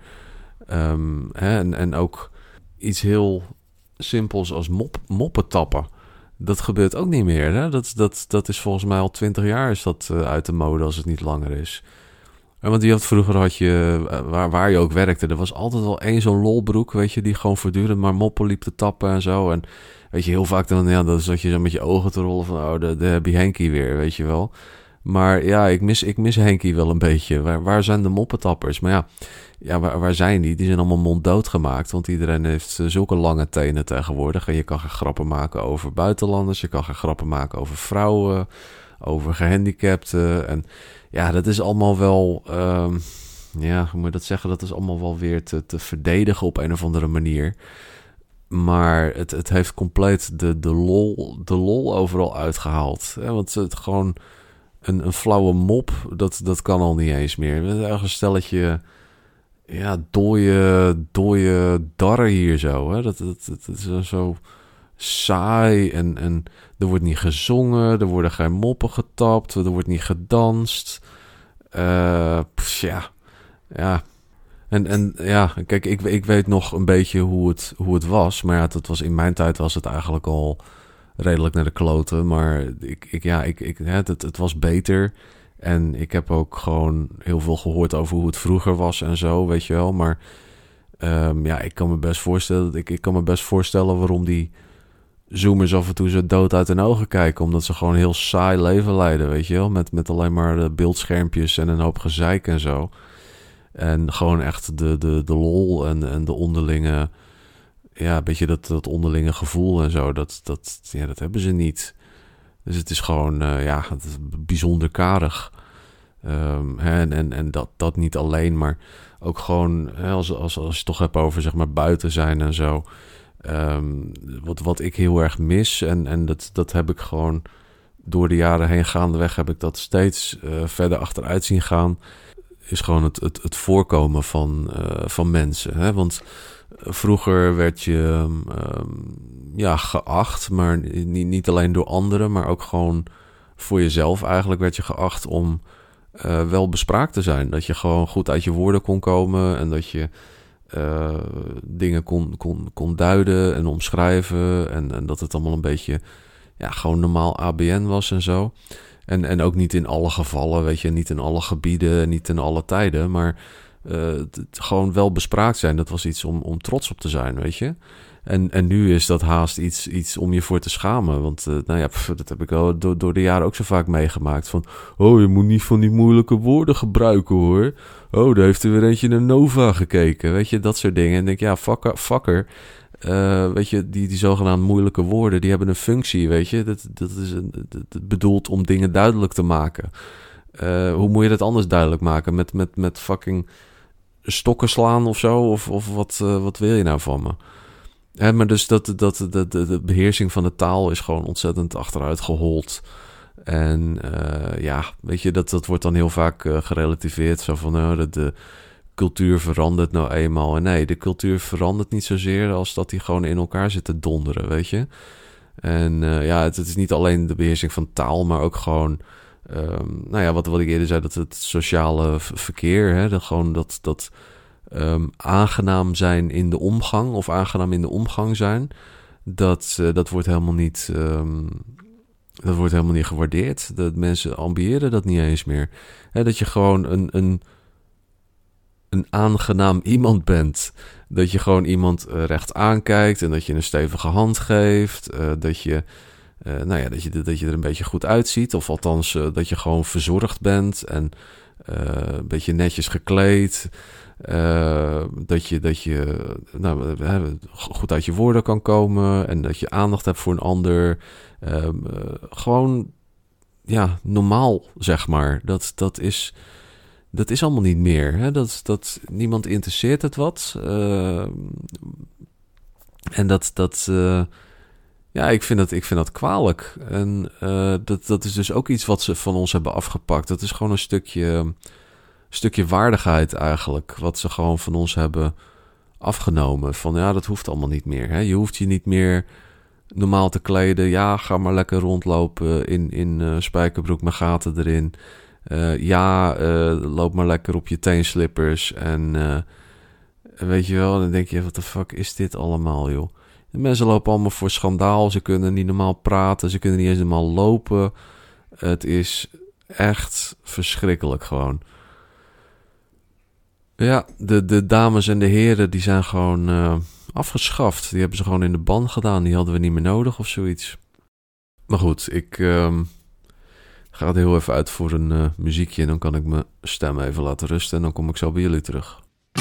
Um, hè, en, en ook iets heel simpels als mop, moppen tappen. Dat gebeurt ook niet meer. Hè? Dat, dat, dat is volgens mij al twintig jaar is dat uh, uit de mode als het niet langer is. En want die had, vroeger had je, uh, waar, waar je ook werkte, er was altijd wel één zo'n lolbroek, weet je, die gewoon voortdurend maar moppen liep te tappen en zo. En weet je, heel vaak dan, ja, dan zat je zo met je ogen te rollen van, oh, daar heb je Henkie weer, weet je wel. Maar ja, ik mis, ik mis Henkie wel een beetje. Waar, waar zijn de moppetappers? Maar ja, ja waar, waar zijn die? Die zijn allemaal monddood gemaakt. Want iedereen heeft zulke lange tenen tegenwoordig. En je kan geen grappen maken over buitenlanders. Je kan geen grappen maken over vrouwen. Over gehandicapten. En ja, dat is allemaal wel... Um, ja, hoe moet je dat zeggen? Dat is allemaal wel weer te, te verdedigen op een of andere manier. Maar het, het heeft compleet de, de, lol, de lol overal uitgehaald. Ja, want het gewoon... Een, een flauwe mop, dat, dat kan al niet eens meer. Ergens een stelletje, ja, dooie, dooie darren hier zo. Hè? Dat, dat, dat, dat is zo saai en, en er wordt niet gezongen, er worden geen moppen getapt, er wordt niet gedanst. Uh, pff, ja, ja. En, en ja, kijk, ik, ik weet nog een beetje hoe het, hoe het was. Maar ja, dat was, in mijn tijd was het eigenlijk al... redelijk naar de kloten, maar ik, ik, ja, ik, ik, het, het was beter. En ik heb ook gewoon heel veel gehoord over hoe het vroeger was en zo, weet je wel. Maar um, ja, ik kan me best voorstellen, ik, ik kan me best voorstellen waarom die zoomers af en toe zo dood uit hun ogen kijken. Omdat ze gewoon een heel saai leven leiden, weet je wel. Met, met alleen maar de beeldschermpjes en een hoop gezeik en zo. En gewoon echt de, de, de lol en, en de onderlinge... Ja, een beetje dat, dat onderlinge gevoel en zo, dat, dat, ja, dat hebben ze niet. Dus het is gewoon, uh, ja, het is bijzonder karig. Um, hè, en en, en dat, dat niet alleen, maar ook gewoon, hè, als, als, als je het toch hebt over, zeg maar, buiten zijn en zo. Um, wat, wat ik heel erg mis, en, en dat, dat heb ik gewoon door de jaren heen gaandeweg, heb ik dat steeds uh, verder achteruit zien gaan, is gewoon het, het, het voorkomen van, uh, van mensen. Hè? Want vroeger werd je um, ja, geacht, maar niet, niet alleen door anderen, maar ook gewoon voor jezelf eigenlijk werd je geacht om uh, wel bespraakt te zijn. Dat je gewoon goed uit je woorden kon komen en dat je uh, dingen kon, kon, kon duiden en omschrijven en, en dat het allemaal een beetje ja, gewoon normaal A B N was en zo. En, en ook niet in alle gevallen, weet je, niet in alle gebieden, niet in alle tijden, maar uh, het, gewoon wel bespraakt zijn. Dat was iets om, om trots op te zijn, weet je. En, en nu is dat haast iets, iets om je voor te schamen. Want uh, nou ja, pff, dat heb ik al door, door de jaren ook zo vaak meegemaakt. Van, oh, je moet niet van die moeilijke woorden gebruiken, hoor. Oh, daar heeft er weer eentje naar Nova gekeken. Weet je, dat soort dingen. En ik denk, ja, fucker, fucker. Uh, weet je, die, die zogenaamd moeilijke woorden, die hebben een functie, weet je. Dat, dat is een, dat bedoeld om dingen duidelijk te maken. Uh, hoe moet je dat anders duidelijk maken? Met, met, met fucking stokken slaan of zo? Of, of wat, uh, wat wil je nou van me? Hè, maar dus dat, dat, dat, de, de beheersing van de taal is gewoon ontzettend achteruit gehold. En uh, ja, weet je, dat, dat wordt dan heel vaak uh, gerelativeerd. Zo van, nou, de, de cultuur verandert nou eenmaal. En nee, de cultuur verandert niet zozeer als dat die gewoon in elkaar zit te donderen, weet je. En uh, ja, het, het is niet alleen de beheersing van taal, maar ook gewoon... Um, nou ja, wat, wat ik eerder zei, dat het sociale v- verkeer, hè, dat gewoon dat, dat um, aangenaam zijn in de omgang of aangenaam in de omgang zijn, dat, uh, dat wordt helemaal niet, um, dat wordt helemaal niet gewaardeerd. Dat mensen ambiëren dat niet eens meer. Hè, dat je gewoon een, een, een aangenaam iemand bent. Dat je gewoon iemand uh, recht aankijkt en dat je een stevige hand geeft, uh, dat je Uh, nou ja, dat je, dat je er een beetje goed uitziet. Of althans, uh, dat je gewoon verzorgd bent. En uh, een beetje netjes gekleed. Uh, dat je, dat je nou, uh, goed uit je woorden kan komen. En dat je aandacht hebt voor een ander. Uh, uh, gewoon, ja, normaal, zeg maar. Dat, dat, is, dat is allemaal niet meer. Hè? Dat, dat, niemand interesseert het wat. Uh, en dat... dat uh, Ja, ik vind dat, ik vind dat kwalijk. En uh, dat, dat is dus ook iets wat ze van ons hebben afgepakt. Dat is gewoon een stukje, een stukje waardigheid eigenlijk. Wat ze gewoon van ons hebben afgenomen. Van ja, dat hoeft allemaal niet meer. Hè? Je hoeft je niet meer normaal te kleden. Ja, ga maar lekker rondlopen in, in uh, spijkerbroek met gaten erin. Uh, ja, uh, loop maar lekker op je teenslippers. En uh, weet je wel, dan denk je, wat de fuck is dit allemaal, joh? De mensen lopen allemaal voor schandaal. Ze kunnen niet normaal praten. Ze kunnen niet eens normaal lopen. Het is echt verschrikkelijk gewoon. Ja, de, de dames en de heren die zijn gewoon uh, afgeschaft. Die hebben ze gewoon in de ban gedaan. Die hadden we niet meer nodig of zoiets. Maar goed, ik uh, ga het heel even uit voor een uh, muziekje. En dan kan ik mijn stem even laten rusten. En dan kom ik zo bij jullie terug.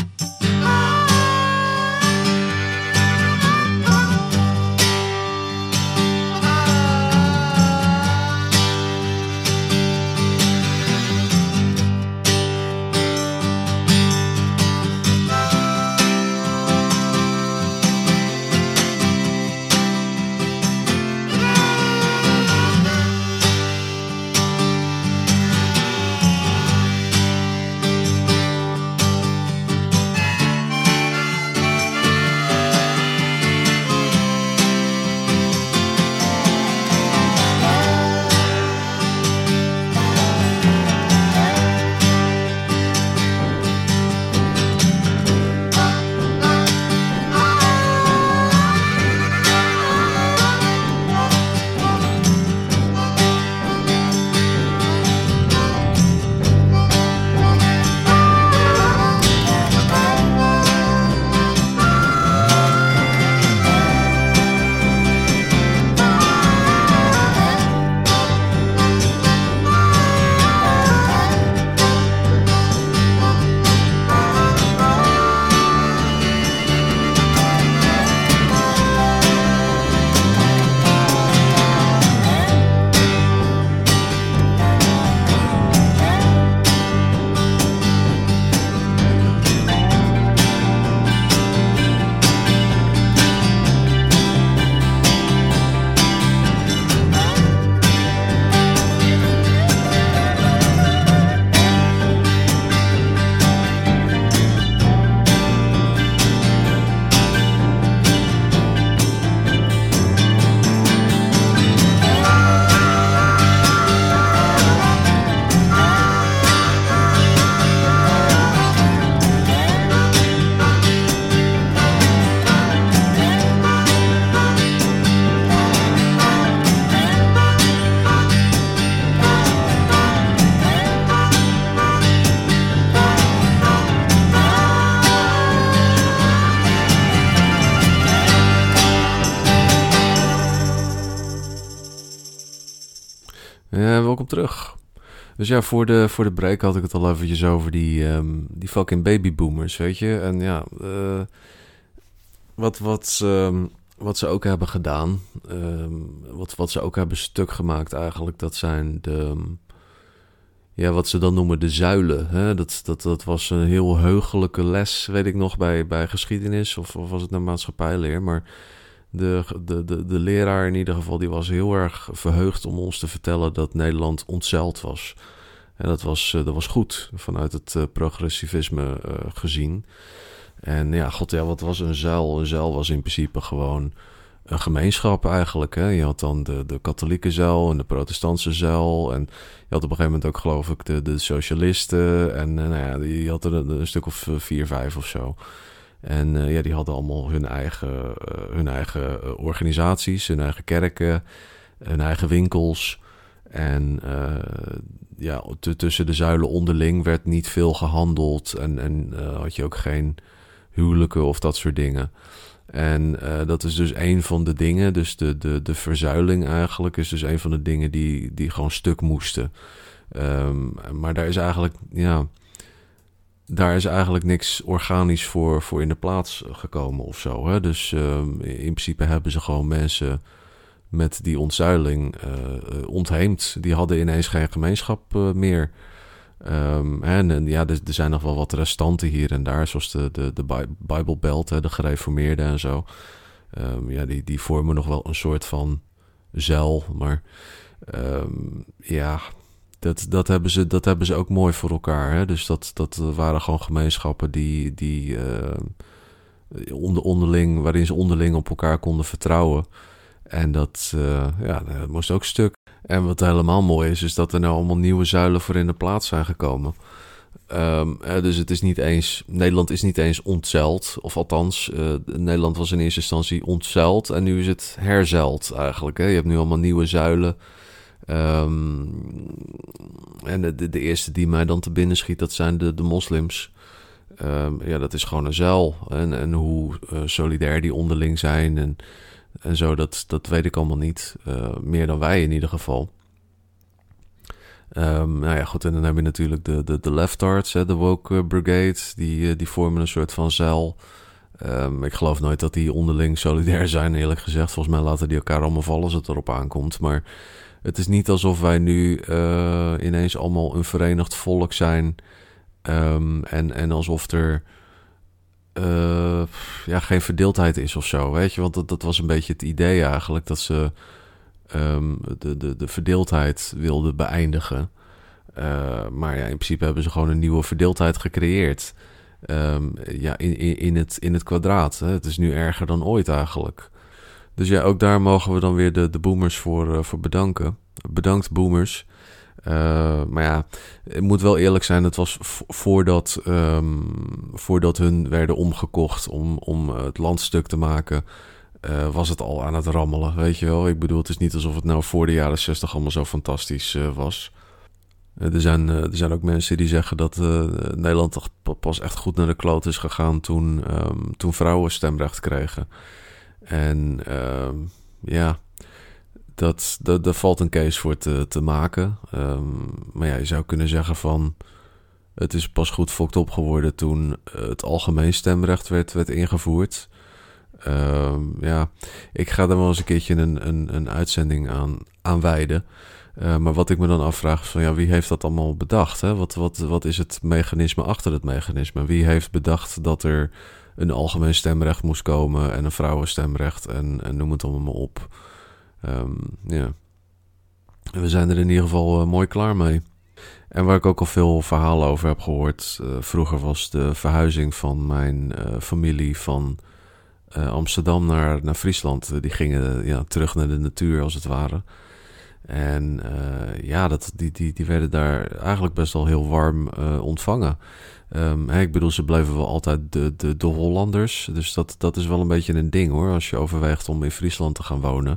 Ja, welkom terug. Dus ja, voor de, voor de break had ik het al eventjes over die, um, die fucking babyboomers, weet je. En ja, uh, wat, wat, um, wat ze ook hebben gedaan, um, wat, wat ze ook hebben stuk gemaakt eigenlijk, dat zijn de, ja, wat ze dan noemen de zuilen. Hè? Dat, dat, dat was een heel heugelijke les, weet ik nog, bij, bij geschiedenis, of, of was het nou maatschappijleer, maar de, de, de, de leraar in ieder geval, die was heel erg verheugd om ons te vertellen dat Nederland ontzeild was. En dat was, dat was goed, vanuit het uh, progressivisme uh, gezien. En ja, god, ja, wat was een zuil? Een zuil was in principe gewoon een gemeenschap eigenlijk. Hè? Je had dan de, de katholieke zuil en de protestantse zuil. En je had op een gegeven moment ook, geloof ik, de, de socialisten. En uh, nou ja, je had er een, een stuk of vier, vijf of zo. En uh, ja, die hadden allemaal hun eigen, uh, hun eigen uh, organisaties, hun eigen kerken, hun eigen winkels. En uh, ja, t- tussen de zuilen onderling werd niet veel gehandeld. En, en uh, had je ook geen huwelijken of dat soort dingen. En uh, dat is dus een van de dingen, dus de, de, de verzuiling eigenlijk, is dus een van de dingen die, die gewoon stuk moesten. Um, maar daar is eigenlijk, ja, daar is eigenlijk niks organisch voor, voor in de plaats gekomen of zo. Hè? Dus um, in principe hebben ze gewoon mensen met die ontzuiling uh, ontheemd. Die hadden ineens geen gemeenschap uh, meer. Um, en, en ja, er, er zijn nog wel wat restanten hier en daar, zoals de, de, de Bijbelbelt, hè, de gereformeerden en zo. Um, ja, die, die vormen nog wel een soort van zuil, maar um, ja, dat, dat, hebben ze, dat hebben ze ook mooi voor elkaar. Hè? Dus dat, dat waren gewoon gemeenschappen die, die uh, onder, onderling, waarin ze onderling op elkaar konden vertrouwen. En dat, uh, ja, dat moest ook stuk. En wat helemaal mooi is, is dat er nou allemaal nieuwe zuilen voor in de plaats zijn gekomen. Um, dus het is niet eens, Nederland is niet eens ontzeild. Of althans, uh, Nederland was in eerste instantie ontzeild en nu is het herzeild eigenlijk. Hè? Je hebt nu allemaal nieuwe zuilen. Um, en de, de, de eerste die mij dan te binnen schiet, dat zijn de, de moslims. Um, ja, dat is gewoon een zuil. En, en hoe uh, solidair die onderling zijn en... En zo, dat, dat weet ik allemaal niet. Uh, meer dan wij in ieder geval. Um, nou ja, goed. En dan heb je natuurlijk de, de, de leftards, hè, de woke brigade. Die, die vormen een soort van zeil. Um, ik geloof nooit dat die onderling solidair zijn, eerlijk gezegd. Volgens mij laten die elkaar allemaal vallen als het erop aankomt. Maar het is niet alsof wij nu uh, ineens allemaal een verenigd volk zijn. Um, en, en alsof er... Uh, ja, geen verdeeldheid is of zo, weet je. Want dat, dat was een beetje het idee eigenlijk, dat ze um, de, de, de verdeeldheid wilden beëindigen. Uh, maar ja, in principe hebben ze gewoon een nieuwe verdeeldheid gecreëerd. Um, ja, in, in, in, het, in het kwadraat. Hè. Het is nu erger dan ooit eigenlijk. Dus ja, ook daar mogen we dan weer de, de boomers voor, uh, voor bedanken. Bedankt, boomers. Uh, maar ja, het moet wel eerlijk zijn, het was v- voordat, um, voordat hun werden omgekocht om, om het land stuk te maken, uh, was het al aan het rammelen, weet je wel. Ik bedoel, het is niet alsof het nou voor de jaren zestig allemaal zo fantastisch uh, was. Uh, er, zijn, uh, er zijn ook mensen die zeggen dat uh, Nederland toch pas echt goed naar de kloot is gegaan toen, um, toen vrouwen stemrecht kregen. En uh, ja... Dat, dat, daar valt een case voor te, te maken. Um, maar ja, je zou kunnen zeggen van... Het is pas goed fokt op geworden toen het algemeen stemrecht werd, werd ingevoerd. Um, ja, ik ga er wel eens een keertje een, een, een uitzending aan, aan wijden. Uh, maar wat ik me dan afvraag is van... Ja, wie heeft dat allemaal bedacht? Hè? Wat, wat, wat is het mechanisme achter het mechanisme? Wie heeft bedacht dat er een algemeen stemrecht moest komen... en een vrouwenstemrecht en, en noem het allemaal op... Um, ja. We zijn er in ieder geval uh, mooi klaar mee. En waar ik ook al veel verhalen over heb gehoord... Uh, vroeger was de verhuizing van mijn uh, familie van uh, Amsterdam naar, naar Friesland. Uh, die gingen uh, ja, terug naar de natuur als het ware. En uh, ja, dat, die, die, die werden daar eigenlijk best wel heel warm uh, ontvangen. Um, hè, ik bedoel, ze bleven wel altijd de, de, de Hollanders. Dus dat, dat is wel een beetje een ding hoor. Als je overweegt om in Friesland te gaan wonen...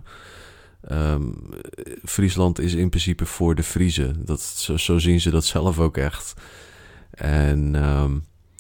Um, Friesland is in principe voor de Friezen. Dat, zo, zo zien ze dat zelf ook echt. En um,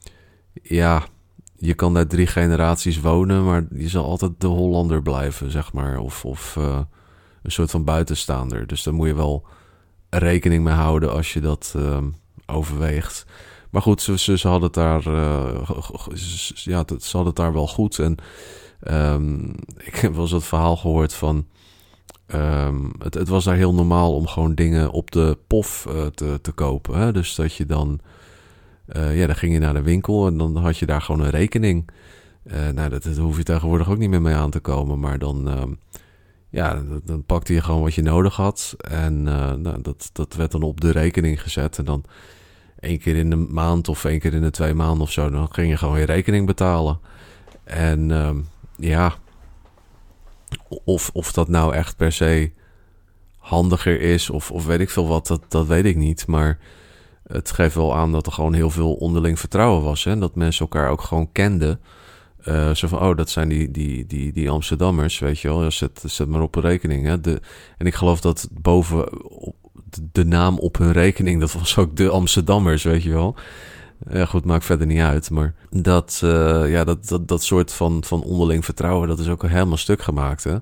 ja, je kan daar drie generaties wonen, maar je zal altijd de Hollander blijven, zeg maar. Of, of uh, een soort van buitenstaander. Dus daar moet je wel rekening mee houden als je dat um, overweegt. maar goed, ze, ze, ze hadden het daar, uh, ja, ze hadden het daar wel goed. En um, ik heb wel eens het verhaal gehoord van, um, het, het was daar heel normaal om gewoon dingen op de pof uh, te, te kopen. Hè? Dus dat je dan, uh, ja, dan ging je naar de winkel en dan had je daar gewoon een rekening. Uh, nou, dat, dat hoef je tegenwoordig ook niet meer mee aan te komen, maar dan, uh, ja, dan pakte je gewoon wat je nodig had. En uh, nou, dat, dat werd dan op de rekening gezet. En dan één keer in de maand of één keer in de twee maanden of zo, dan ging je gewoon je rekening betalen. En uh, ja, of, of dat nou echt per se handiger is of, of weet ik veel wat, dat, dat weet ik niet. Maar het geeft wel aan dat er gewoon heel veel onderling vertrouwen was. Hè? Dat mensen elkaar ook gewoon kenden. Uh, zo van, oh, dat zijn die, die, die, die Amsterdammers, weet je wel. Zet, zet maar op een rekening. Hè. De, en ik geloof dat boven de, de naam op hun rekening, dat was ook de Amsterdammers, weet je wel. Ja, goed, maakt verder niet uit. Maar dat, uh, ja, dat, dat, dat soort van, van onderling vertrouwen, dat is ook helemaal stuk gemaakt. Hè.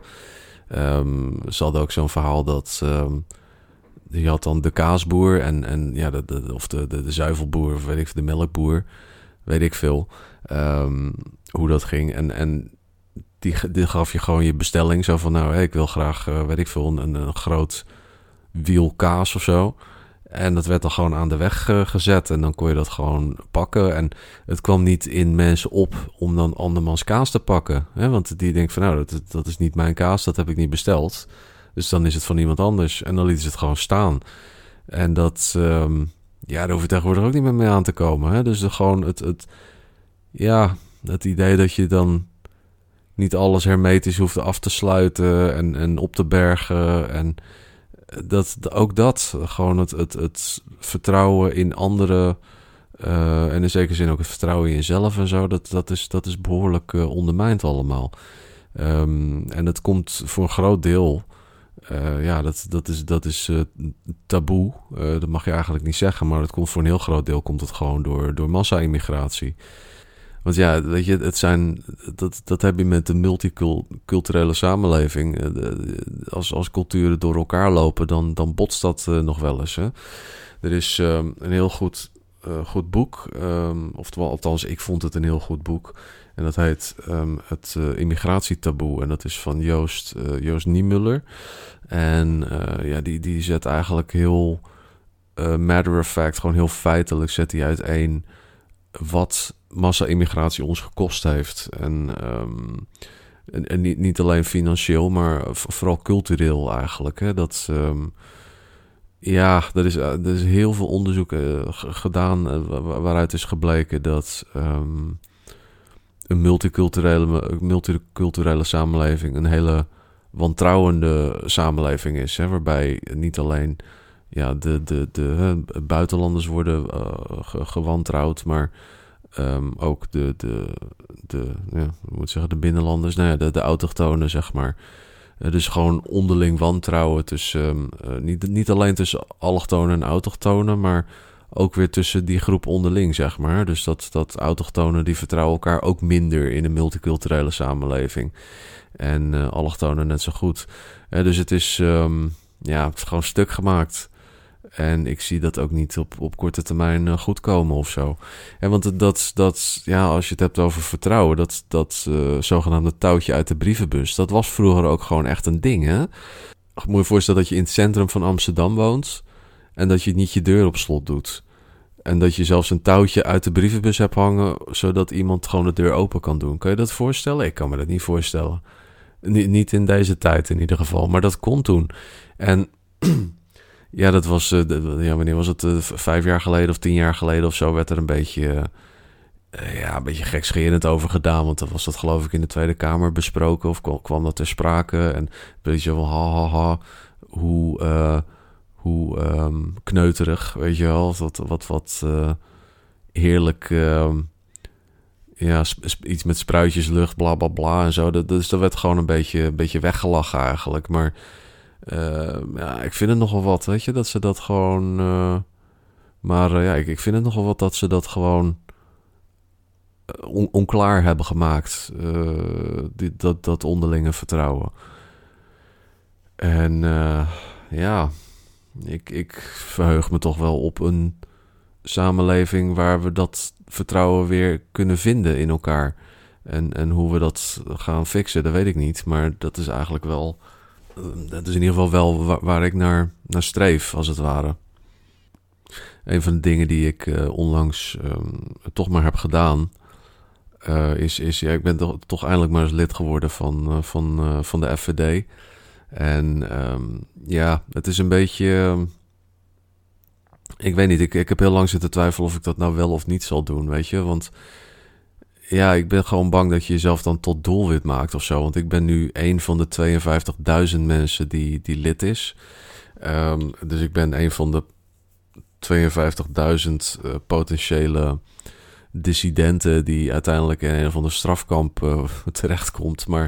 Um, ze hadden ook zo'n verhaal dat Um, je had dan de kaasboer en, en ja, de, de, of de, de, de zuivelboer, of weet ik, de melkboer, weet ik veel. Um, hoe dat ging. En, en die, die gaf je gewoon je bestelling. Zo van, nou, hey, ik wil graag, uh, weet ik veel, een, een groot wiel kaas of zo. En dat werd dan gewoon aan de weg uh, gezet. En dan kon je dat gewoon pakken. En het kwam niet in mensen op om dan andermans kaas te pakken. Hè? Want die denkt van, nou, dat, dat is niet mijn kaas. Dat heb ik niet besteld. Dus dan is het van iemand anders. En dan lieten ze het gewoon staan. En dat, um, ja, daar hoef je tegenwoordig ook niet meer mee aan te komen. Hè? Dus de, gewoon het, het, ja, het idee dat je dan niet alles hermetisch hoeft af te sluiten en, en op te bergen. En dat, ook dat, gewoon het, het, het vertrouwen in anderen. Uh, en in zekere zin ook het vertrouwen in jezelf en zo. Dat, dat, is, dat is behoorlijk uh, ondermijnd allemaal. Um, en dat komt voor een groot deel. Uh, ja, dat, dat is, dat is uh, taboe. Uh, dat mag je eigenlijk niet zeggen. Maar het komt voor een heel groot deel komt het gewoon door, door massa-immigratie. Want ja, weet je, het zijn, dat, dat heb je met de multiculturele samenleving. Als, als culturen door elkaar lopen, dan, dan botst dat uh, nog wel eens. Hè? Er is um, een heel goed, uh, goed boek. Um, oftewel, althans, ik vond het een heel goed boek. En dat heet um, het uh, immigratietaboe. En dat is van Joost, uh, Joost Niemuller. En uh, ja, die, die zet eigenlijk heel uh, matter of fact, gewoon heel feitelijk zet hij uiteen wat massa-immigratie ons gekost heeft. En, um, en, en niet, niet alleen financieel, maar vooral cultureel eigenlijk. Hè? Dat, um, ja, er is, er is heel veel onderzoek uh, gedaan uh, waaruit is gebleken dat um, een multiculturele, multiculturele samenleving een hele wantrouwende samenleving is. Hè? Waarbij niet alleen ja, de, de, de, de buitenlanders worden uh, gewantrouwd, maar Um, ook de, de, de, ja, hoe moet ik zeggen, de binnenlanders, nou ja, de, de autochtonen, zeg maar. Uh, dus gewoon onderling wantrouwen tussen, um, uh, niet, niet alleen tussen allochtonen en autochtonen, maar ook weer tussen die groep onderling, zeg maar. Dus dat, dat autochtonen, die vertrouwen elkaar ook minder in een multiculturele samenleving. En uh, allochtonen net zo goed. Uh, dus het is, um, ja, het is gewoon stuk gemaakt. En ik zie dat ook niet op, op korte termijn uh, goed komen of zo. En want dat, dat, ja, als je het hebt over vertrouwen, dat, dat uh, zogenaamde touwtje uit de brievenbus, dat was vroeger ook gewoon echt een ding, hè? Moet je je voorstellen dat je in het centrum van Amsterdam woont en dat je niet je deur op slot doet. En dat je zelfs een touwtje uit de brievenbus hebt hangen, zodat iemand gewoon de deur open kan doen. Kan je dat voorstellen? Ik kan me dat niet voorstellen. N- niet in deze tijd in ieder geval, maar dat kon toen. En ja, dat was, uh, de, ja, wanneer was het? Uh, vijf jaar geleden of tien jaar geleden of zo werd er een beetje, uh, ja, een beetje gekscherend over gedaan. Want dan was dat geloof ik in de Tweede Kamer besproken of kwam, kwam dat ter sprake. En een beetje van ha, ha, ha, hoe, uh, hoe um, kneuterig, weet je wel. Wat, wat, wat uh, heerlijk, uh, ja, sp- sp- iets met spruitjeslucht, bla, bla, bla en zo. Dat, dus dat werd gewoon een beetje, een beetje weggelachen eigenlijk, maar Uh, ja, ik vind het nogal wat, weet je, dat ze dat gewoon Uh, maar uh, ja, ik, ik vind het nogal wat dat ze dat gewoon on- onklaar hebben gemaakt. Uh, die, dat, dat onderlinge vertrouwen. En uh, ja, ik, ik verheug me toch wel op een samenleving waar we dat vertrouwen weer kunnen vinden in elkaar. En, en hoe we dat gaan fixen, dat weet ik niet. Maar dat is eigenlijk wel... Dat is in ieder geval wel waar, waar ik naar, naar streef, als het ware. Een van de dingen die ik uh, onlangs um, toch maar heb gedaan... Uh, is, is ja, ik ben toch, toch eindelijk maar eens lid geworden van, uh, van, uh, van de F V D. En um, ja, het is een beetje... Uh, ik weet niet, ik, ik heb heel lang zitten twijfelen of ik dat nou wel of niet zal doen, weet je. Want ja, ik ben gewoon bang dat je jezelf dan tot doelwit maakt of zo. Want ik ben nu een van de tweeënvijftigduizend mensen die, die lid is. Um, dus ik ben een van de tweeënvijftigduizend uh, potentiële dissidenten die uiteindelijk in een of ander strafkamp uh, terechtkomt. Maar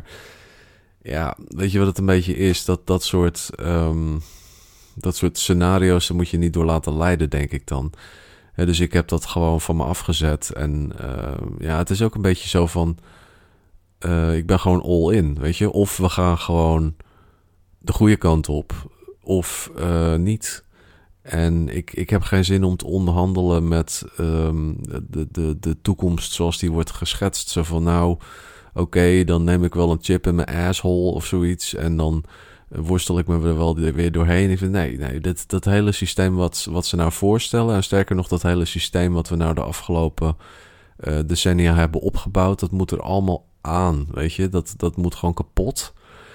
ja, weet je wat het een beetje is? Dat, dat soort... Um, Dat soort scenario's, daar moet je niet door laten leiden, denk ik dan. Ja, dus ik heb dat gewoon van me afgezet. En uh, ja, het is ook een beetje zo van... Uh, ik ben gewoon all in, weet je. Of we gaan gewoon de goede kant op, of uh, niet. En ik, ik heb geen zin om te onderhandelen met um, de, de, de toekomst zoals die wordt geschetst. Zo van, nou, oké, okay, dan neem ik wel een chip in mijn asshole of zoiets. En dan... worstel ik me er wel weer doorheen. Ik vind, nee, nee dit, dat hele systeem wat, wat ze nou voorstellen... en sterker nog, dat hele systeem wat we nou de afgelopen uh, decennia hebben opgebouwd... dat moet er allemaal aan, weet je. Dat, dat moet gewoon kapot.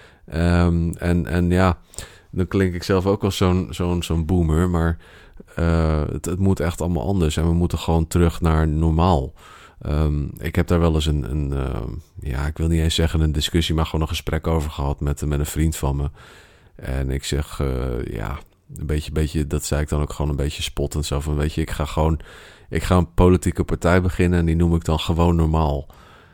Um, en, en ja, dan klink ik zelf ook als zo'n, zo'n, zo'n boomer... maar uh, het, het moet echt allemaal anders... en we moeten gewoon terug naar normaal... Um, ik heb daar wel eens een, een uh, ja, ik wil niet eens zeggen een discussie, maar gewoon een gesprek over gehad met, met een vriend van me. En ik zeg, uh, ja, een beetje, beetje, dat zei ik dan ook gewoon een beetje spottend. Zo van, weet je, ik ga gewoon, ik ga een politieke partij beginnen en die noem ik dan gewoon normaal.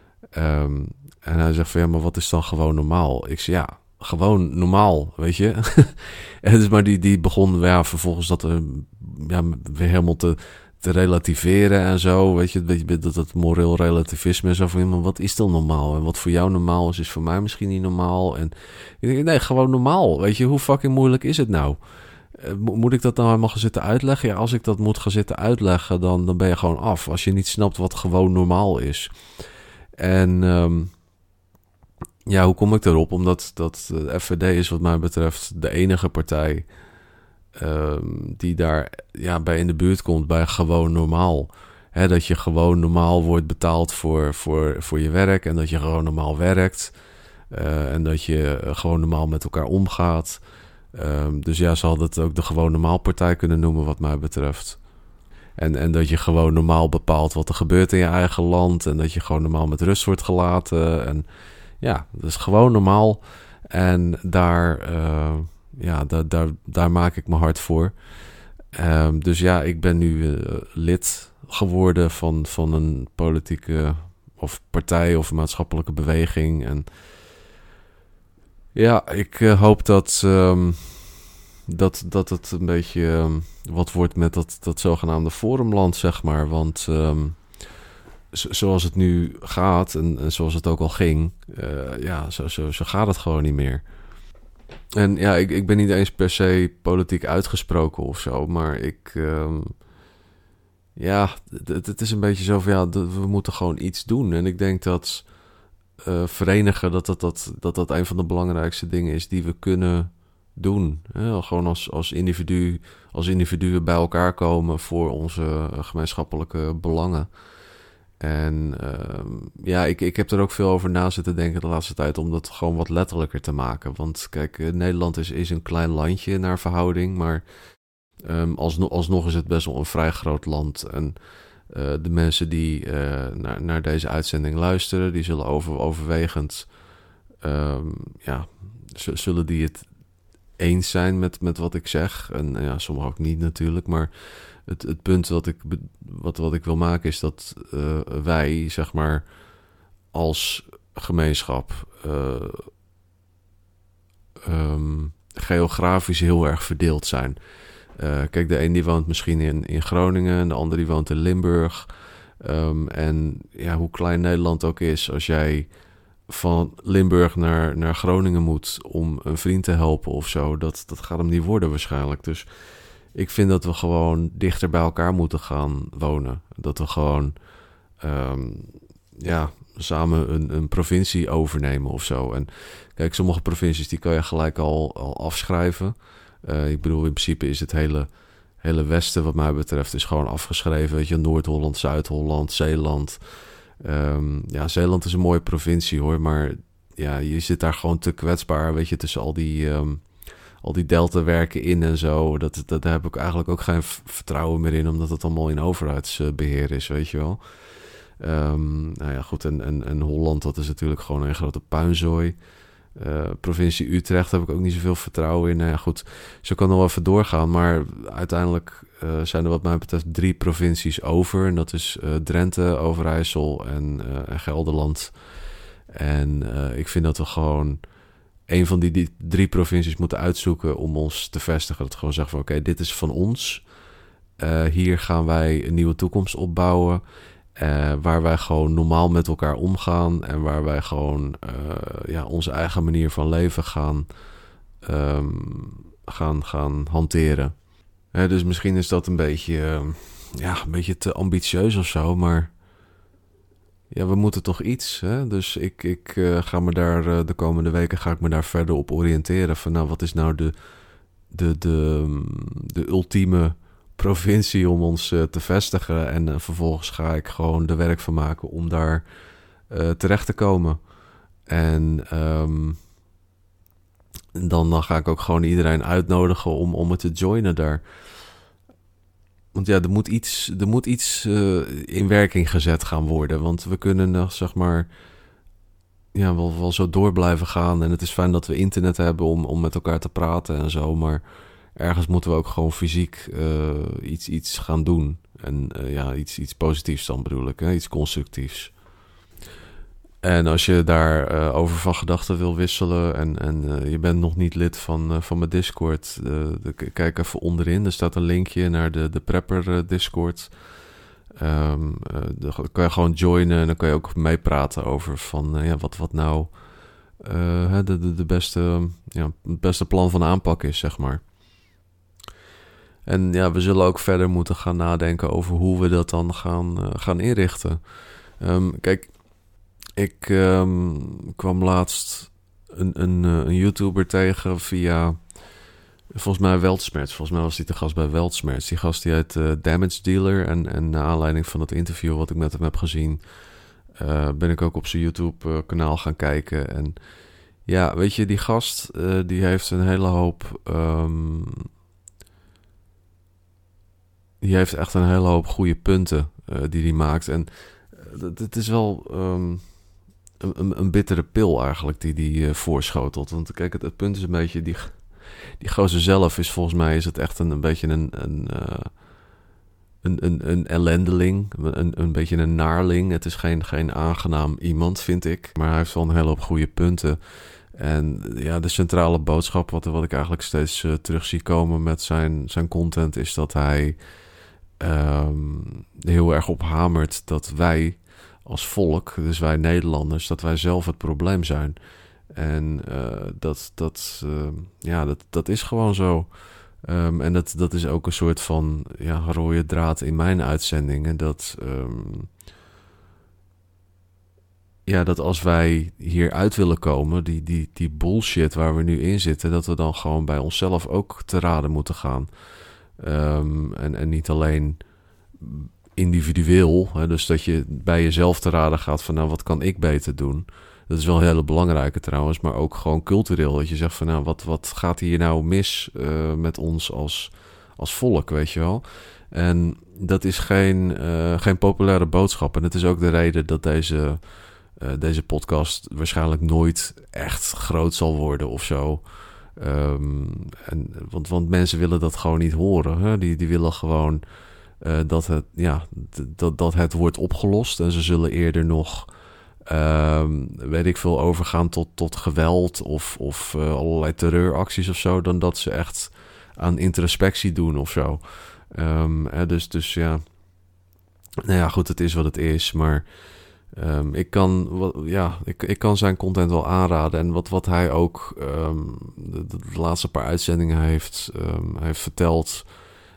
Um, en hij zegt van, ja, maar wat is dan gewoon normaal? Ik zeg, ja, gewoon normaal, weet je. En dus maar die, die begon, ja, vervolgens dat uh, ja, weer helemaal te... te relativeren en zo, weet je, weet je dat het moreel relativisme is, of van, wat is dan normaal? En wat voor jou normaal is, is voor mij misschien niet normaal. En ik denk, nee, gewoon normaal, weet je, hoe fucking moeilijk is het nou? Uh, moet ik dat nou helemaal gaan zitten uitleggen? Ja, als ik dat moet gaan zitten uitleggen, dan, dan ben je gewoon af, als je niet snapt wat gewoon normaal is. En um, ja, hoe kom ik daarop? Omdat dat de F V D is wat mij betreft de enige partij Um, die daar ja, bij in de buurt komt bij gewoon normaal. He, dat je gewoon normaal wordt betaald voor, voor, voor je werk en dat je gewoon normaal werkt. Uh, en dat je gewoon normaal met elkaar omgaat. Um, dus ja, ze hadden het ook de gewoon normaal partij kunnen noemen wat mij betreft. En, en dat je gewoon normaal bepaalt wat er gebeurt in je eigen land. En dat je gewoon normaal met rust wordt gelaten. En ja, dat is gewoon normaal. En daar... Uh, Ja, daar, daar, daar maak ik me hard voor. Um, dus ja, ik ben nu uh, lid geworden van, van een politieke of partij of maatschappelijke beweging. En ja, ik uh, hoop dat, um, dat, dat het een beetje um, wat wordt met dat, dat zogenaamde forumland, zeg maar. Want um, zo, zoals het nu gaat en, en zoals het ook al ging, uh, ja, zo, zo, zo gaat het gewoon niet meer. En ja, ik, ik ben niet eens per se politiek uitgesproken of zo, maar ik... Um, ja, het, het is een beetje zo van, ja, we moeten gewoon iets doen. En ik denk dat uh, verenigen, dat dat, dat, dat dat een van de belangrijkste dingen is die we kunnen doen. Ja, gewoon als, als, individu, als individuen bij elkaar komen voor onze gemeenschappelijke belangen. En uh, ja, ik, ik heb er ook veel over na zitten denken de laatste tijd om dat gewoon wat letterlijker te maken. Want kijk, Nederland is, is een klein landje naar verhouding, maar um, alsnog, alsnog is het best wel een vrij groot land. En uh, de mensen die uh, naar, naar deze uitzending luisteren, die zullen over, overwegend, um, ja, z- zullen die het eens zijn met, met wat ik zeg. En ja, sommigen ook niet natuurlijk, maar... Het, het punt wat ik, wat, wat ik wil maken is dat uh, wij, zeg maar, als gemeenschap uh, um, geografisch heel erg verdeeld zijn. Uh, kijk, de een die woont misschien in, in Groningen en de ander die woont in Limburg. Um, en ja, hoe klein Nederland ook is, als jij van Limburg naar, naar Groningen moet om een vriend te helpen of zo, dat, dat gaat hem niet worden waarschijnlijk. Dus ik vind dat we gewoon dichter bij elkaar moeten gaan wonen. Dat we gewoon um, ja, samen een, een provincie overnemen of zo. En kijk, sommige provincies die kan je gelijk al, al afschrijven. Uh, ik bedoel, in principe is het hele, hele westen wat mij betreft is gewoon afgeschreven. Weet je, Noord-Holland, Zuid-Holland, Zeeland. Um, ja, Zeeland is een mooie provincie hoor, maar ja, je zit daar gewoon te kwetsbaar, weet je, tussen al die, um, al die deltawerken in en zo. Dat, dat, daar heb ik eigenlijk ook geen v- vertrouwen meer in, omdat het allemaal in overheidsbeheer is, weet je wel. Um, nou ja, goed, en, en, en Holland, dat is natuurlijk gewoon een grote puinzooi. Uh, provincie Utrecht heb ik ook niet zoveel vertrouwen in. Nou ja, goed, zo kan nog wel even doorgaan, maar uiteindelijk uh, zijn er wat mij betreft drie provincies over. En dat is uh, Drenthe, Overijssel en, uh, en Gelderland. En uh, ik vind dat we gewoon een van die, die drie provincies moeten uitzoeken om ons te vestigen. Dat we gewoon zeggen van oké, okay, dit is van ons. Uh, hier gaan wij een nieuwe toekomst opbouwen. Uh, waar wij gewoon normaal met elkaar omgaan. En waar wij gewoon uh, ja, onze eigen manier van leven gaan, um, gaan, gaan hanteren. Uh, dus misschien is dat een beetje, uh, ja, een beetje te ambitieus of zo. Maar ja, we moeten toch iets. Hè? Dus ik, ik uh, ga me daar uh, de komende weken ga ik me daar verder op oriënteren. Van nou, wat is nou de, de, de, de ultieme provincie om ons uh, te vestigen. En uh, vervolgens ga ik gewoon er werk van maken om daar uh, terecht te komen. En um, dan, dan ga ik ook gewoon iedereen uitnodigen om, om het te joinen daar. Want ja, er moet iets, er moet iets uh, in werking gezet gaan worden. Want we kunnen nog, zeg maar, ja, wel, wel zo door blijven gaan. En het is fijn dat we internet hebben om, om met elkaar te praten en zo. Maar ergens moeten we ook gewoon fysiek uh, iets, iets gaan doen. En uh, ja, iets, iets positiefs dan bedoel ik, hè? Iets constructiefs. En als je daar uh, over van gedachten wil wisselen en, en uh, je bent nog niet lid van, uh, van mijn Discord, uh, de, kijk even onderin. Er staat een linkje naar de, de Prepper uh, Discord. Um, uh, dan kan je gewoon joinen en dan kan je ook meepraten over van uh, ja, wat, wat nou uh, de, de, de beste, ja, het beste plan van aanpak is, zeg maar. En ja, we zullen ook verder moeten gaan nadenken over hoe we dat dan gaan, uh, gaan inrichten. Um, kijk, ik um, kwam laatst een, een, een YouTuber tegen via, volgens mij Weltsmerts. Volgens mij was hij te gast bij Weltsmerts. Die gast die heet uh, Damage Dealer. En, en naar aanleiding van het interview wat ik met hem heb gezien, uh, ben ik ook op zijn YouTube uh, kanaal gaan kijken. En ja, weet je, die gast uh, die heeft een hele hoop Um, die heeft echt een hele hoop goede punten uh, die hij maakt. En uh, het is wel um, een, een bittere pil eigenlijk die die uh, voorschotelt. Want kijk, het, het punt is een beetje, die, die gozer zelf is volgens mij is het echt een, een beetje een, een, uh, een, een, een ellendeling. Een, een beetje een naarling. Het is geen, geen aangenaam iemand, vind ik. Maar hij heeft wel een hele hoop goede punten. En ja, de centrale boodschap, wat, wat ik eigenlijk steeds uh, terug zie komen met zijn, zijn content, is dat hij um, heel erg op hamert dat wij als volk, dus wij Nederlanders, dat wij zelf het probleem zijn. En uh, dat, dat, uh, ja, dat, dat is gewoon zo. Um, en dat, dat is ook een soort van ja, rode draad in mijn uitzendingen. Dat Um, Ja, dat als wij hier uit willen komen, die, die, die bullshit waar we nu in zitten, dat we dan gewoon bij onszelf ook te raden moeten gaan. Um, en, en niet alleen individueel, hè, dus dat je bij jezelf te raden gaat van nou, wat kan ik beter doen? Dat is wel een hele belangrijke trouwens, maar ook gewoon cultureel. Dat je zegt van nou, wat, wat gaat hier nou mis uh, met ons als, als volk, weet je wel? En dat is geen, uh, geen populaire boodschap. En het is ook de reden dat deze Uh, deze podcast waarschijnlijk nooit echt groot zal worden of zo. Um, en, want, want mensen willen dat gewoon niet horen. Hè? Die, die willen gewoon uh, dat, het, ja, d- dat, dat het wordt opgelost. En ze zullen eerder nog, um, weet ik veel, overgaan tot, tot geweld of, of uh, allerlei terreuracties of zo, dan dat ze echt aan introspectie doen of zo. Um, hè, dus, dus ja, nou ja, goed, het is wat het is, maar Um, ik, kan, ja, ik, ik kan zijn content wel aanraden. En wat, wat hij ook um, de, de laatste paar uitzendingen heeft, um, heeft verteld,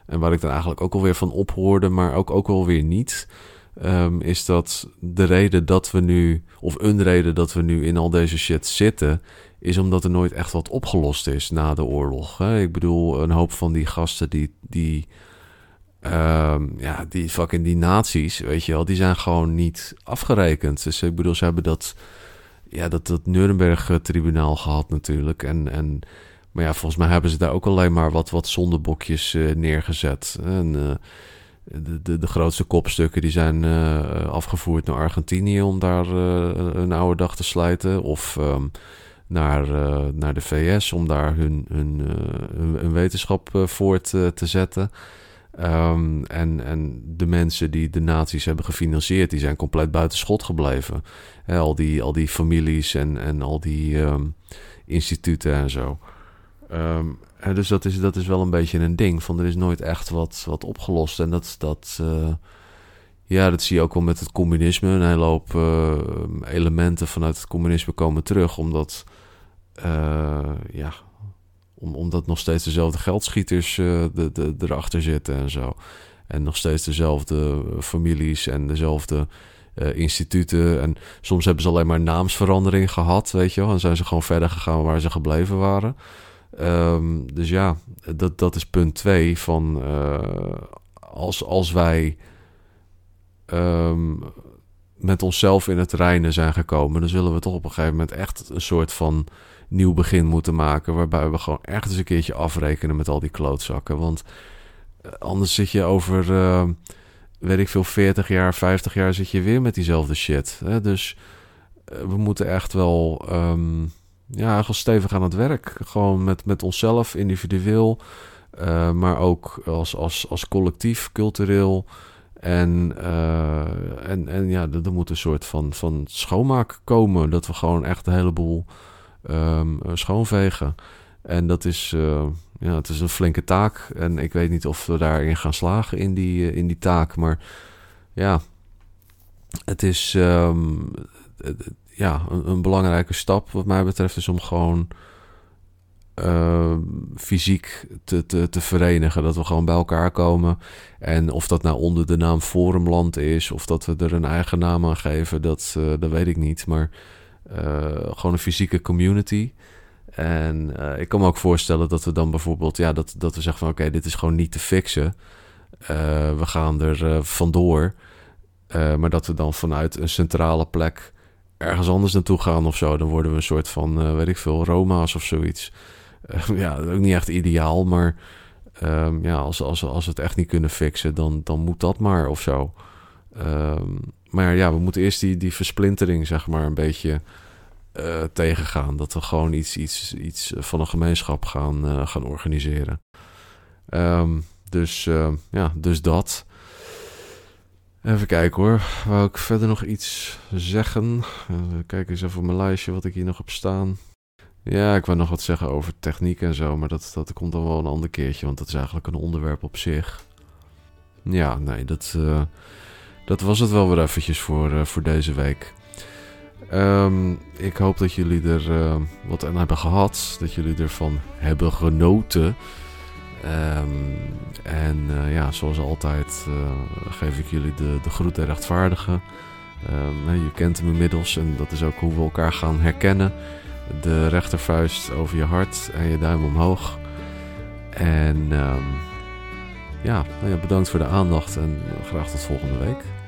en waar ik dan eigenlijk ook alweer van ophoorde, maar ook, ook alweer niet, um, is dat de reden dat we nu, of een reden dat we nu in al deze shit zitten, is omdat er nooit echt wat opgelost is na de oorlog. Hè? Ik bedoel, een hoop van die gasten die, die, um, ja, die fucking die nazi's, weet je wel, die zijn gewoon niet afgerekend. Dus ik bedoel, ze hebben dat, ja, dat, dat Nuremberg-tribunaal gehad natuurlijk. En, en, maar ja, volgens mij hebben ze daar ook alleen maar wat, wat zondebokjes uh, neergezet. En uh, de, de, de grootste kopstukken die zijn uh, afgevoerd naar Argentinië om daar uh, een oude dag te slijten. Of um, naar, uh, naar de V S om daar hun, hun, uh, hun, hun wetenschap uh, voort uh, te zetten. Um, en, en de mensen die de nazi's hebben gefinancierd, die zijn compleet buiten schot gebleven. He, al, die, al die families en, en al die um, instituten en zo. Um, en dus dat is, dat is wel een beetje een ding. Van er is nooit echt wat, wat opgelost. En dat, dat, uh, ja, dat zie je ook wel met het communisme. Een hele hoop uh, elementen vanuit het communisme komen terug. Omdat, uh, ja... Om, omdat nog steeds dezelfde geldschieters uh, de, de, erachter zitten en zo. En nog steeds dezelfde families en dezelfde uh, instituten. En soms hebben ze alleen maar naamsverandering gehad, weet je wel. En zijn ze gewoon verder gegaan waar ze gebleven waren. Um, dus ja, dat, dat is punt twee van... Uh, als, als wij um, met onszelf in het reinen zijn gekomen... dan zullen we toch op een gegeven moment echt een soort van... nieuw begin moeten maken, waarbij we gewoon echt eens een keertje afrekenen met al die klootzakken. Want uh, anders zit je over, uh, weet ik veel, veertig jaar, vijftig jaar zit je weer met diezelfde shit. Hè? Dus uh, we moeten echt wel, um, ja, gewoon stevig aan het werk. Gewoon met, met onszelf, individueel, uh, maar ook als, als, als collectief, cultureel. En, uh, en, en ja, er, er moet een soort van, van schoonmaak komen, dat we gewoon echt een heleboel Um, schoonvegen. En dat is, uh, ja, het is een flinke taak. En ik weet niet of we daarin gaan slagen in die, uh, in die taak. Maar ja, het is um, ja, een, een belangrijke stap wat mij betreft is om gewoon uh, fysiek te, te, te verenigen. Dat we gewoon bij elkaar komen. En of dat nou onder de naam Forumland is, of dat we er een eigen naam aan geven, dat, uh, dat weet ik niet. Maar Uh, gewoon een fysieke community. En uh, ik kan me ook voorstellen dat we dan bijvoorbeeld... ja, dat, dat we zeggen van oké, okay, dit is gewoon niet te fixen. Uh, we gaan er uh, vandoor. Uh, maar dat we dan vanuit een centrale plek... ergens anders naartoe gaan of zo. Dan worden we een soort van, uh, weet ik veel, Roma's of zoiets. Uh, ja, ook niet echt ideaal. Maar um, ja, als, als, als we het echt niet kunnen fixen... dan, dan moet dat maar of zo. Um, maar ja, we moeten eerst die, die versplintering, zeg maar, een beetje uh, tegengaan. Dat we gewoon iets, iets, iets van een gemeenschap gaan, uh, gaan organiseren. Um, dus, uh, ja, dus dat. Even kijken hoor. Wou ik verder nog iets zeggen? Uh, kijk eens even op mijn lijstje wat ik hier nog heb staan. Ja, ik wou nog wat zeggen over techniek en zo. Maar dat, dat komt dan wel een ander keertje. Want dat is eigenlijk een onderwerp op zich. Ja, nee, dat... Uh, Dat was het wel weer eventjes voor, uh, voor deze week. Um, ik hoop dat jullie er uh, wat aan hebben gehad. Dat jullie ervan hebben genoten. Um, en uh, ja, zoals altijd uh, geef ik jullie de, de groet der rechtvaardigen. Um, je kent hem inmiddels en dat is ook hoe we elkaar gaan herkennen. De rechtervuist over je hart en je duim omhoog. En um, ja, nou ja, bedankt voor de aandacht en graag tot volgende week.